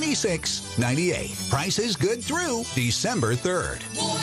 $76.98. Price is good through December 3rd.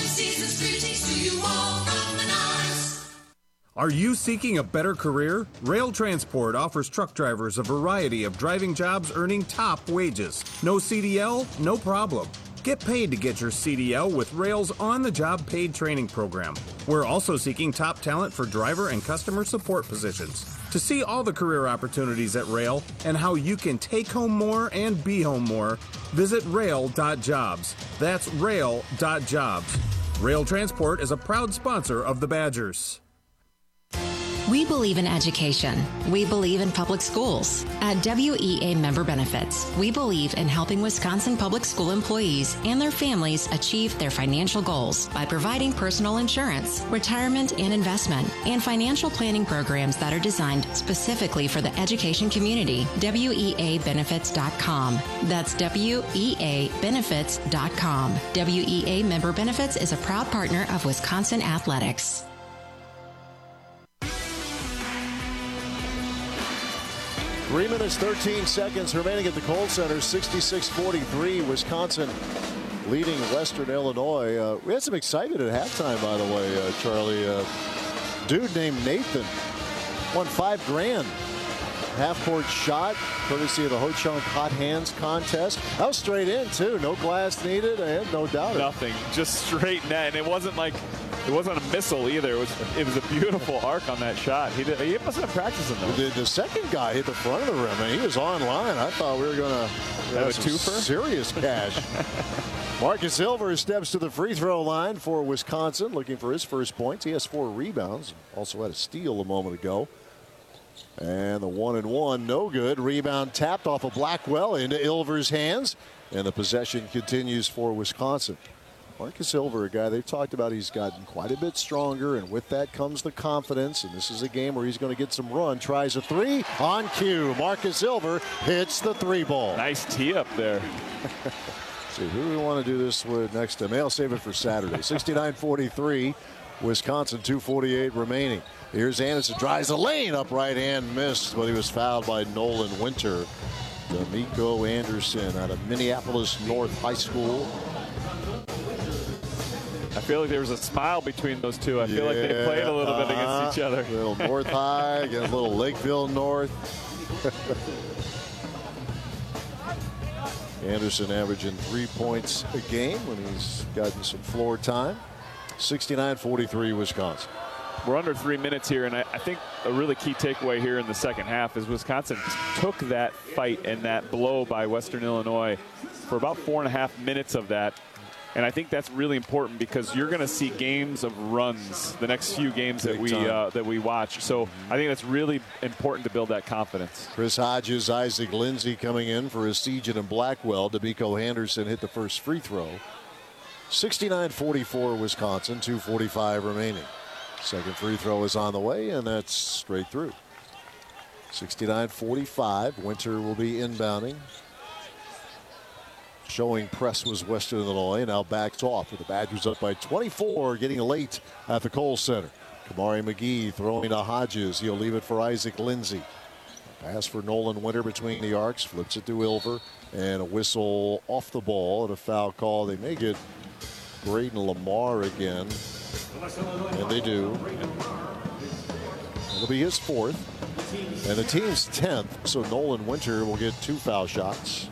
Are you seeking a better career? Rail Transport offers truck drivers a variety of driving jobs earning top wages. No CDL? No problem. Get paid to get your CDL with Rail's on-the-job paid training program. We're also seeking top talent for driver and customer support positions. To see all the career opportunities at Rail and how you can take home more and be home more, visit rail.jobs. That's rail.jobs. Rail Transport is a proud sponsor of the Badgers. We believe in education. We believe in public schools. At WEA Member Benefits, we believe in helping Wisconsin public school employees and their families achieve their financial goals by providing personal insurance, retirement and investment, and financial planning programs that are designed specifically for the education community. WEAbenefits.com. That's WEAbenefits.com. WEA Member Benefits is a proud partner of Wisconsin Athletics. 3 minutes, 13 seconds remaining at the Kohl Center. 66-43, Wisconsin leading Western Illinois. We had some excitement at halftime, by the way, Charlie. Dude named Nathan won $5,000. Half-court shot, courtesy of the Ho-Chunk Hot Hands contest. That was straight in, too. No glass needed, and no doubt. Nothing, just straight net. And it wasn't like, it wasn't a missile either. It was a beautiful arc on that shot. He must have been practicing though. The second guy hit the front of the rim, and he was online. I thought we were going to have a twofer? Serious cash. Marcus Silver steps to the free throw line for Wisconsin, looking for his first points. He has 4 rebounds. Also had a steal a moment ago. And the 1-1, no good. Rebound tapped off of Blackwell into Ilver's hands. And the possession continues for Wisconsin. Marcus Ilver, a guy they've talked about, he's gotten quite a bit stronger, and with that comes the confidence. And this is a game where he's going to get some run. Tries a three on cue. Marcus Ilver hits the three ball. Nice tee up there. See, who do we want to do this with next time? I'll save it for Saturday. 69-43, Wisconsin, 2:48 remaining. Here's Anderson, drives the lane, up right hand, missed, but he was fouled by Nolan Winter. D'Amico Anderson out of Minneapolis North High School. I feel like there was a smile between those two. I feel like they played a little bit against each other. A little North High against a little Lakeville North. Anderson averaging 3 points a game when he's gotten some floor time. 69-43 Wisconsin. We're under 3 minutes here, and I think a really key takeaway here in the second half is Wisconsin took that fight and that blow by Western Illinois for about 4.5 minutes of that. And I think that's really important because you're going to see games of runs the next few games that we watch. So I think that's really important to build that confidence. Chris Hodges, Isaac Lindsey coming in for Essegian and Blackwell. D'Amico Anderson hit the first free throw. 69-44 Wisconsin, 2:45 remaining. Second free throw is on the way, and that's straight through. 69-45. Winter will be inbounding. Showing press was Western Illinois, now backs off with the Badgers up by 24, getting late at the Kohl Center. Kamari McGee throwing to Hodges. He'll leave it for Isaac Lindsey. Pass for Nolan Winter between the arcs, flips it to Ilver, and a whistle off the ball and a foul call. They may get Braden Lamar again, and they do. It'll be his fourth, and the team's 10th, so Nolan Winter will get 2 foul shots.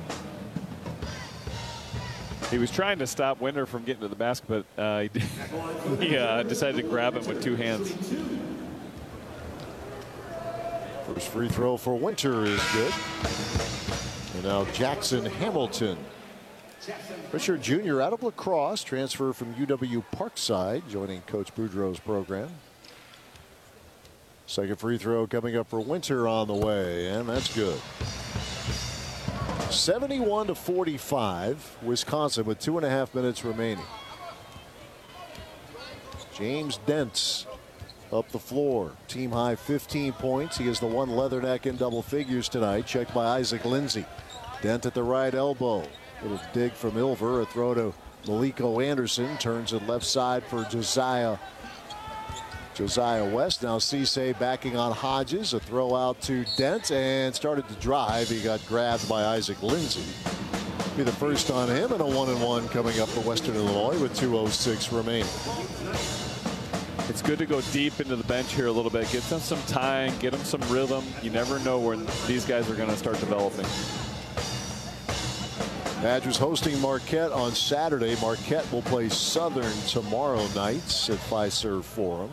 He was trying to stop Winter from getting to the basket, but he decided to grab him with 2 hands. First free throw for Winter is good. And now Jackson Hamilton. Richard Jr. out of La Crosse, transfer from UW Parkside, joining Coach Boudreau's program. Second free throw coming up for Winter on the way, and that's good. 71-45, Wisconsin with 2.5 minutes remaining. James Dent up the floor, team high 15 points. He is the one Leatherneck in double figures tonight, checked by Isaac Lindsey. Dent at the right elbow. Little dig from Ilver, a throw to Maliko Anderson, turns it left side for Josiah West. Now Cisse backing on Hodges, a throw out to Dent, and started to drive. He got grabbed by Isaac Lindsey. Be the first on him, and a 1-and-1 coming up for Western Illinois with 2:06 remaining. It's good to go deep into the bench here a little bit. Get them some time, get them some rhythm. You never know when these guys are going to start developing. Badgers hosting Marquette on Saturday. Marquette will play Southern tomorrow nights at Fiserv Forum.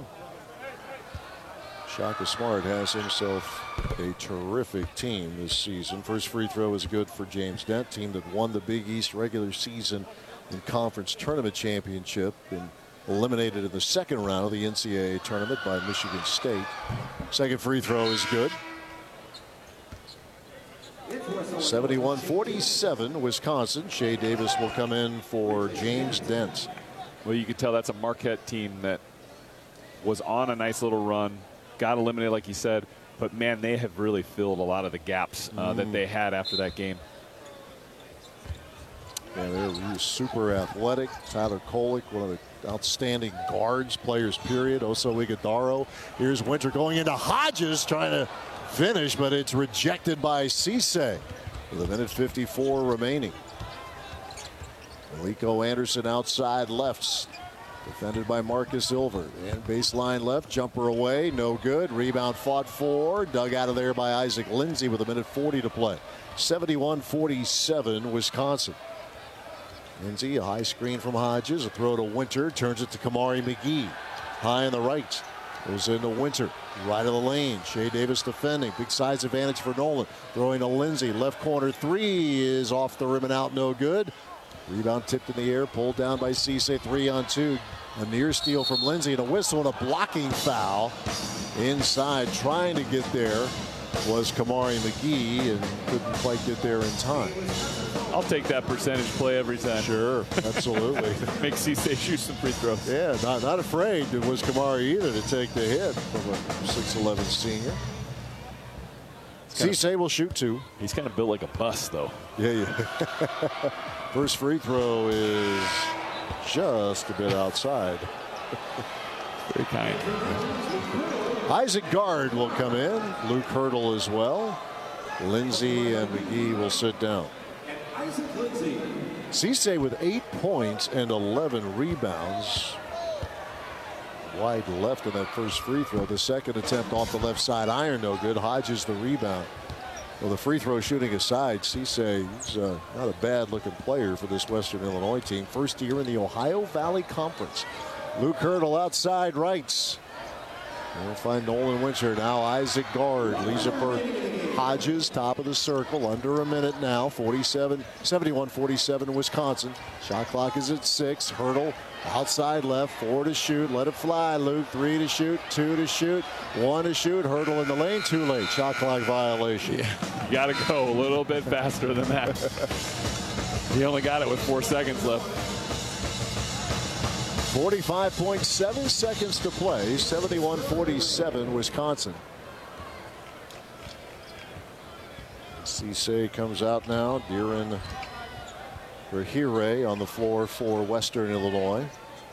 Shaka Smart has himself a terrific team this season. First free throw is good for James Dent, team that won the Big East regular season and conference tournament championship and eliminated in the second round of the NCAA tournament by Michigan State. Second free throw is good. 71-47 Wisconsin. Shea Davis will come in for James Dent. Well, you can tell that's a Marquette team that was on a nice little run, got eliminated like you said, but man, they have really filled a lot of the gaps that they had after that game. Yeah, they're super athletic. Tyler Kolek, one of the outstanding guards, players period. Oso Ighodaro. Here's Winter going into Hodges, trying to finish, but it's rejected by Cisse with 1:54 remaining. Maliko Anderson outside left, defended by Marcus Ilver, and baseline left, jumper away, no good. Rebound fought for, dug out of there by Isaac Lindsey with 1:40 to play. 71-47 Wisconsin. Lindsey, a high screen from Hodges, a throw to Winter, turns it to Kamari McGee, high on the right. Goes into Winter, right of the lane. Shea Davis defending. Big size advantage for Nolan. Throwing to Lindsey. Left corner three is off the rim and out, no good. Rebound tipped in the air, pulled down by Cisse. 3-on-2. A near steal from Lindsay and a whistle and a blocking foul. Inside, trying to get there was Kamari McGee and couldn't quite get there in time. I'll take that percentage play every time. Sure, absolutely. Make Cisse shoot some free throws. Yeah, not afraid was Kamari either to take the hit from a 6'11 senior. Cisse will shoot 2. He's kind of built like a bus, though. Yeah. First free throw is just a bit outside. Very kind. Isaac Gard will come in. Luke Hurdle as well. Lindsay and McGee will sit down. Cisse with 8 points and 11 rebounds. Wide left in that first free throw. The second attempt off the left side iron, no good. Hodges the rebound. Well, the free throw shooting aside, Cisse is not a bad looking player for this Western Illinois team. First year in the Ohio Valley Conference. Luke Hurdle outside rights. We'll find Nolan Winter now. Isaac Gard leaves it for Hodges, top of the circle. Under a minute now. 71-47 Wisconsin. Shot clock is at 6. Hurdle outside left. 4 to shoot. Let it fly, Luke. 3 to shoot. 2 to shoot. 1 to shoot. Hurdle in the lane. Too late. Shot clock violation. Yeah, you got to go a little bit faster than that. He only got it with 4 seconds left. 45.7 seconds to play. 71-47 Wisconsin. Cisse comes out now. Deeren Verheere on the floor for Western Illinois.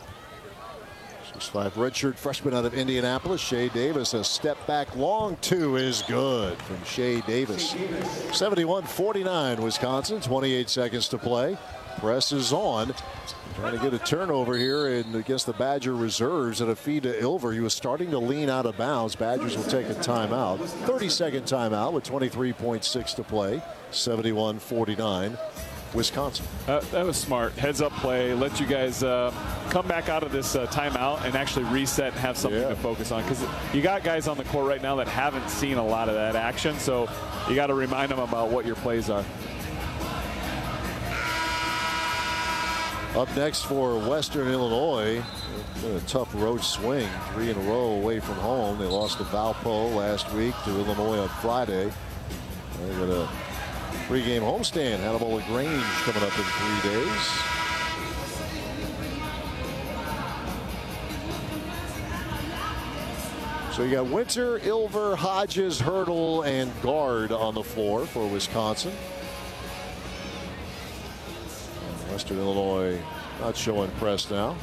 6'5" redshirt freshman out of Indianapolis. Shea Davis, a step back long 2 is good from Shea Davis. 71-49 Wisconsin. 28 seconds to play. Press is on. Trying to get a turnover here against the Badger reserves and a feed to Ilver. He was starting to lean out of bounds. Badgers will take a timeout. 30-second timeout with 23.6 to play. 71-49 Wisconsin. That was smart. Heads up play. Let you guys come back out of this timeout and actually reset and have something to focus on. Because you got guys on the court right now that haven't seen a lot of that action. So you got to remind them about what your plays are. Up next for Western Illinois, a tough road swing, 3 in a row away from home. They lost to Valpo last week, to Illinois on Friday. They got a 3-game homestand. Hannibal LaGrange coming up in 3 days. So you got Winter, Ilver, Hodges, Hurdle, and Gard on the floor for Wisconsin. Western Illinois not showing press now.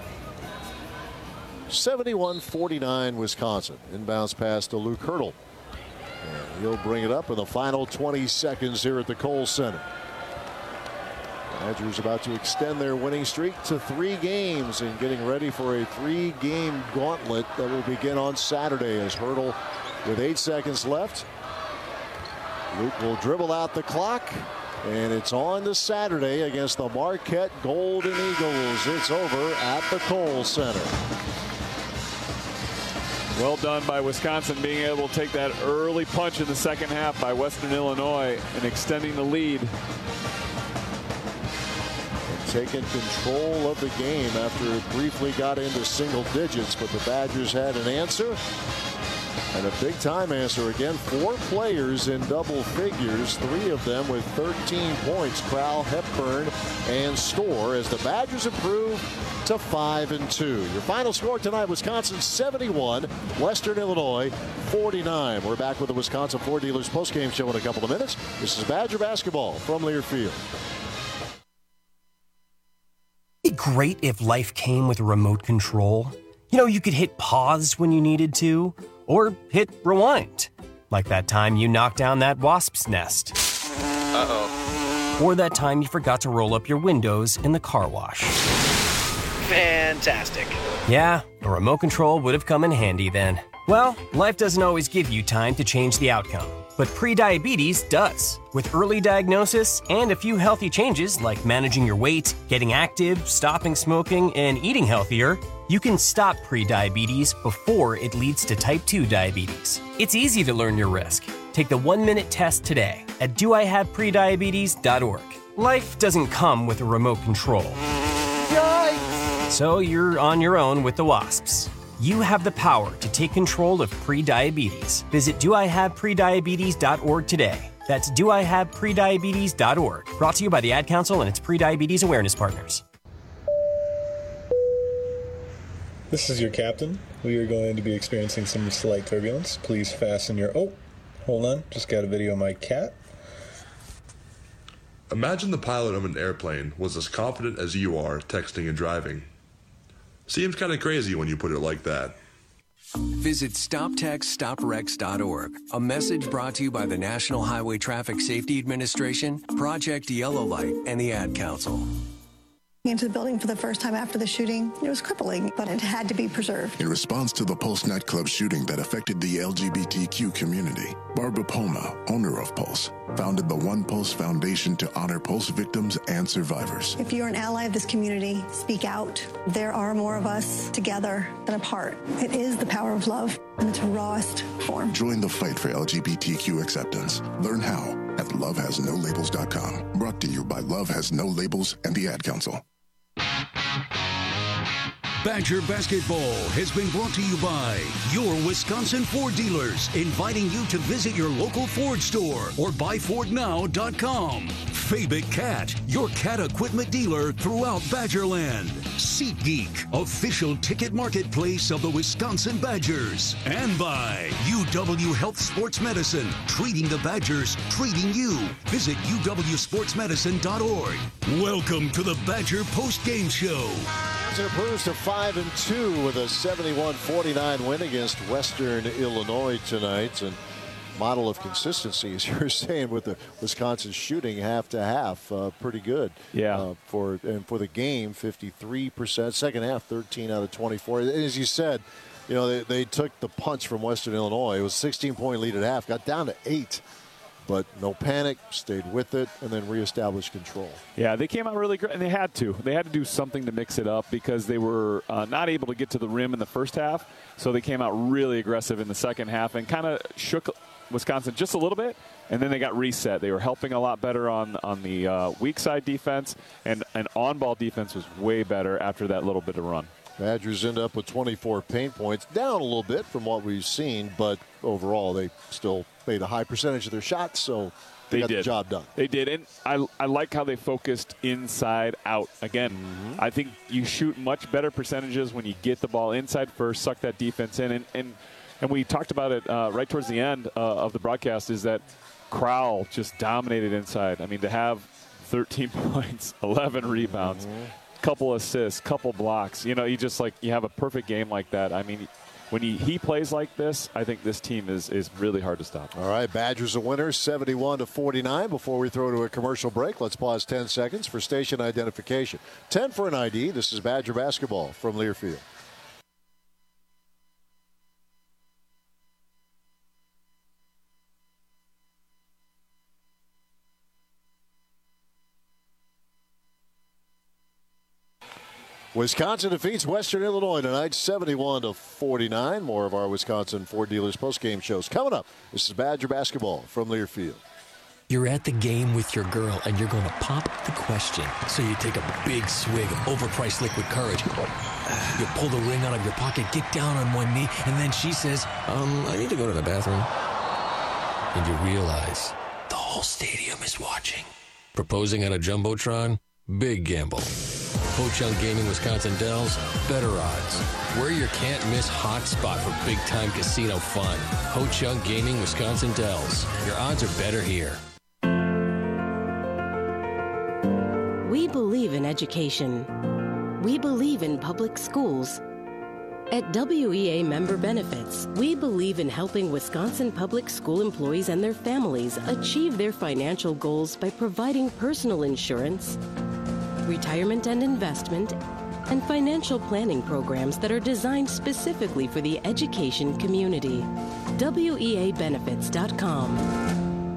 71-49 Wisconsin. Inbounds pass to Luke Hurdle. And he'll bring it up in the final 20 seconds here at the Kohl Center. Badgers about to extend their winning streak to 3 games and getting ready for a 3-game gauntlet that will begin on Saturday as Hurdle with 8 seconds left. Luke will dribble out the clock. And it's on to Saturday against the Marquette Golden Eagles. It's over at the Kohl Center. Well done by Wisconsin being able to take that early punch in the second half by Western Illinois and extending the lead. And taking control of the game after it briefly got into single digits, but the Badgers had an answer. And a big-time answer again. 4 players in double figures, 3 of them with 13 points. Crowell, Hepburn, and Storr as the Badgers improve to 5-2. Your final score tonight: Wisconsin 71, Western Illinois 49. We're back with the Wisconsin Ford Dealers postgame show in a couple of minutes. This is Badger basketball from Learfield. It'd be great if life came with a remote control. You know, you could hit pause when you needed to. Or hit rewind, like that time you knocked down that wasp's nest. Uh-oh. Or that time you forgot to roll up your windows in the car wash. Fantastic. Yeah, a remote control would have come in handy then. Well, life doesn't always give you time to change the outcome, but prediabetes does. With early diagnosis and a few healthy changes like managing your weight, getting active, stopping smoking, and eating healthier, you can stop prediabetes before it leads to type 2 diabetes. It's easy to learn your risk. Take the 1-minute test today at doihaveprediabetes.org. Life doesn't come with a remote control. Yikes! So you're on your own with the wasps. You have the power to take control of prediabetes. Visit doihaveprediabetes.org today. That's doihaveprediabetes.org. Brought to you by the Ad Council and its Prediabetes Awareness Partners. This is your captain. We are going to be experiencing some slight turbulence. Please fasten your... Oh, hold on. Just got a video of my cat. Imagine the pilot of an airplane was as confident as you are texting and driving. Seems kind of crazy when you put it like that. Visit StopTextStopWrecks.org. A message brought to you by the National Highway Traffic Safety Administration, Project Yellow Light, and the Ad Council. Into the building for the first time after the shooting. It was crippling, but it had to be preserved. In response to the Pulse nightclub shooting that affected the LGBTQ community, Barbara Poma, owner of Pulse, founded the One Pulse Foundation to honor Pulse victims and survivors. If you're an ally of this community, speak out. There are more of us together than apart. It is the power of love in its rawest form. Join the fight for LGBTQ acceptance. Learn how at lovehasnolabels.com. Brought to you by Love Has No Labels and the Ad Council. Badger Basketball has been brought to you by your Wisconsin Ford dealers, inviting you to visit your local Ford store or buyfordnow.com. Fabic Cat, your cat equipment dealer throughout Badgerland. SeatGeek, official ticket marketplace of the Wisconsin Badgers. And by UW Health Sports Medicine, treating the Badgers, treating you. Visit uwsportsmedicine.org. Welcome to the Badger Post-Game Show. It improves to 5-2 with a 71-49 win against Western Illinois tonight. And model of consistency, as you were saying, with the Wisconsin shooting half to half, pretty good. Yeah. For the game, 53%. Second half, 13 out of 24. As you said, you know, they took the punch from Western Illinois. It was a 16-point lead at half, got down to 8. But no panic, stayed with it, and then reestablished control. Yeah, they came out really great, and they had to. They had to do something to mix it up because they were not able to get to the rim in the first half. So they came out really aggressive in the second half and kind of shook Wisconsin just a little bit, and then they got reset. They were helping a lot better on the weak side defense, and on-ball defense was way better after that little bit of run. Badgers end up with 24 paint points, down a little bit from what we've seen, but overall they still made a high percentage of their shots, so they got the job done. They did, and I like how they focused inside out. Again, I think you shoot much better percentages when you get the ball inside first, suck that defense in, and we talked about it right towards the end of the broadcast, is that Crowell just dominated inside. I mean, to have 13 points, 11 rebounds, couple assists, couple blocks. You know, you have a perfect game like that. I mean, when he plays like this, I think this team is really hard to stop. All right, Badgers a winner, 71-49. Before we throw to a commercial break, let's pause 10 seconds for station identification. 10 for an ID. This is Badger basketball from Learfield. Wisconsin defeats Western Illinois tonight, 71-49. More of our Wisconsin Ford Dealers postgame shows coming up. This is Badger basketball from Learfield. You're at the game with your girl, and you're going to pop the question. So you take a big swig of overpriced liquid courage. You pull the ring out of your pocket, get down on one knee, and then she says, I need to go to the bathroom. And you realize the whole stadium is watching. Proposing on a Jumbotron? Big gamble. Ho-Chunk Gaming Wisconsin Dells, better odds. We're your can't-miss hot spot for big-time casino fun. Ho-Chunk Gaming Wisconsin Dells. Your odds are better here. We believe in education. We believe in public schools. At WEA Member Benefits, we believe in helping Wisconsin public school employees and their families achieve their financial goals by providing personal insurance, retirement and investment, and financial planning programs that are designed specifically for the education community. WEAbenefits.com.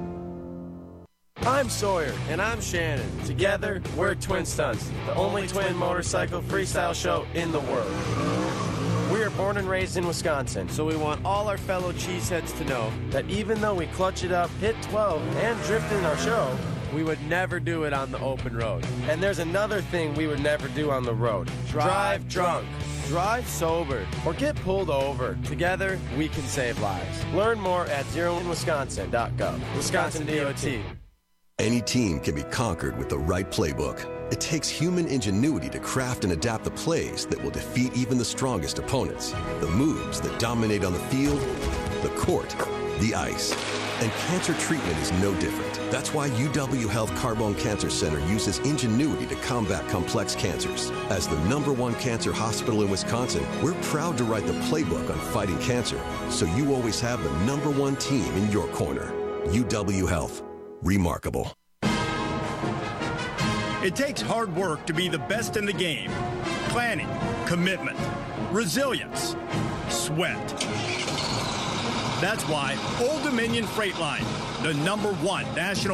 I'm Sawyer. And I'm Shannon. Together, we're Twin Stunts, the only twin motorcycle freestyle show in the world. We are born and raised in Wisconsin, so we want all our fellow cheeseheads to know that even though we clutch it up, hit 12, and drift in our show, we would never do it on the open road. And there's another thing we would never do on the road. Drive drunk. Drive sober or get pulled over. Together, we can save lives. Learn more at zeroinwisconsin.gov. Wisconsin DOT. Any team can be conquered with the right playbook. It takes human ingenuity to craft and adapt the plays that will defeat even the strongest opponents. The moves that dominate on the field, the court, the ice. And cancer treatment is no different. That's why UW Health Carbone Cancer Center uses ingenuity to combat complex cancers. As the #1 cancer hospital in Wisconsin, we're proud to write the playbook on fighting cancer, so you always have the #1 team in your corner. UW Health. Remarkable. It takes hard work to be the best in the game. Planning, commitment, resilience, sweat. That's why Old Dominion Freight Line, the #1 national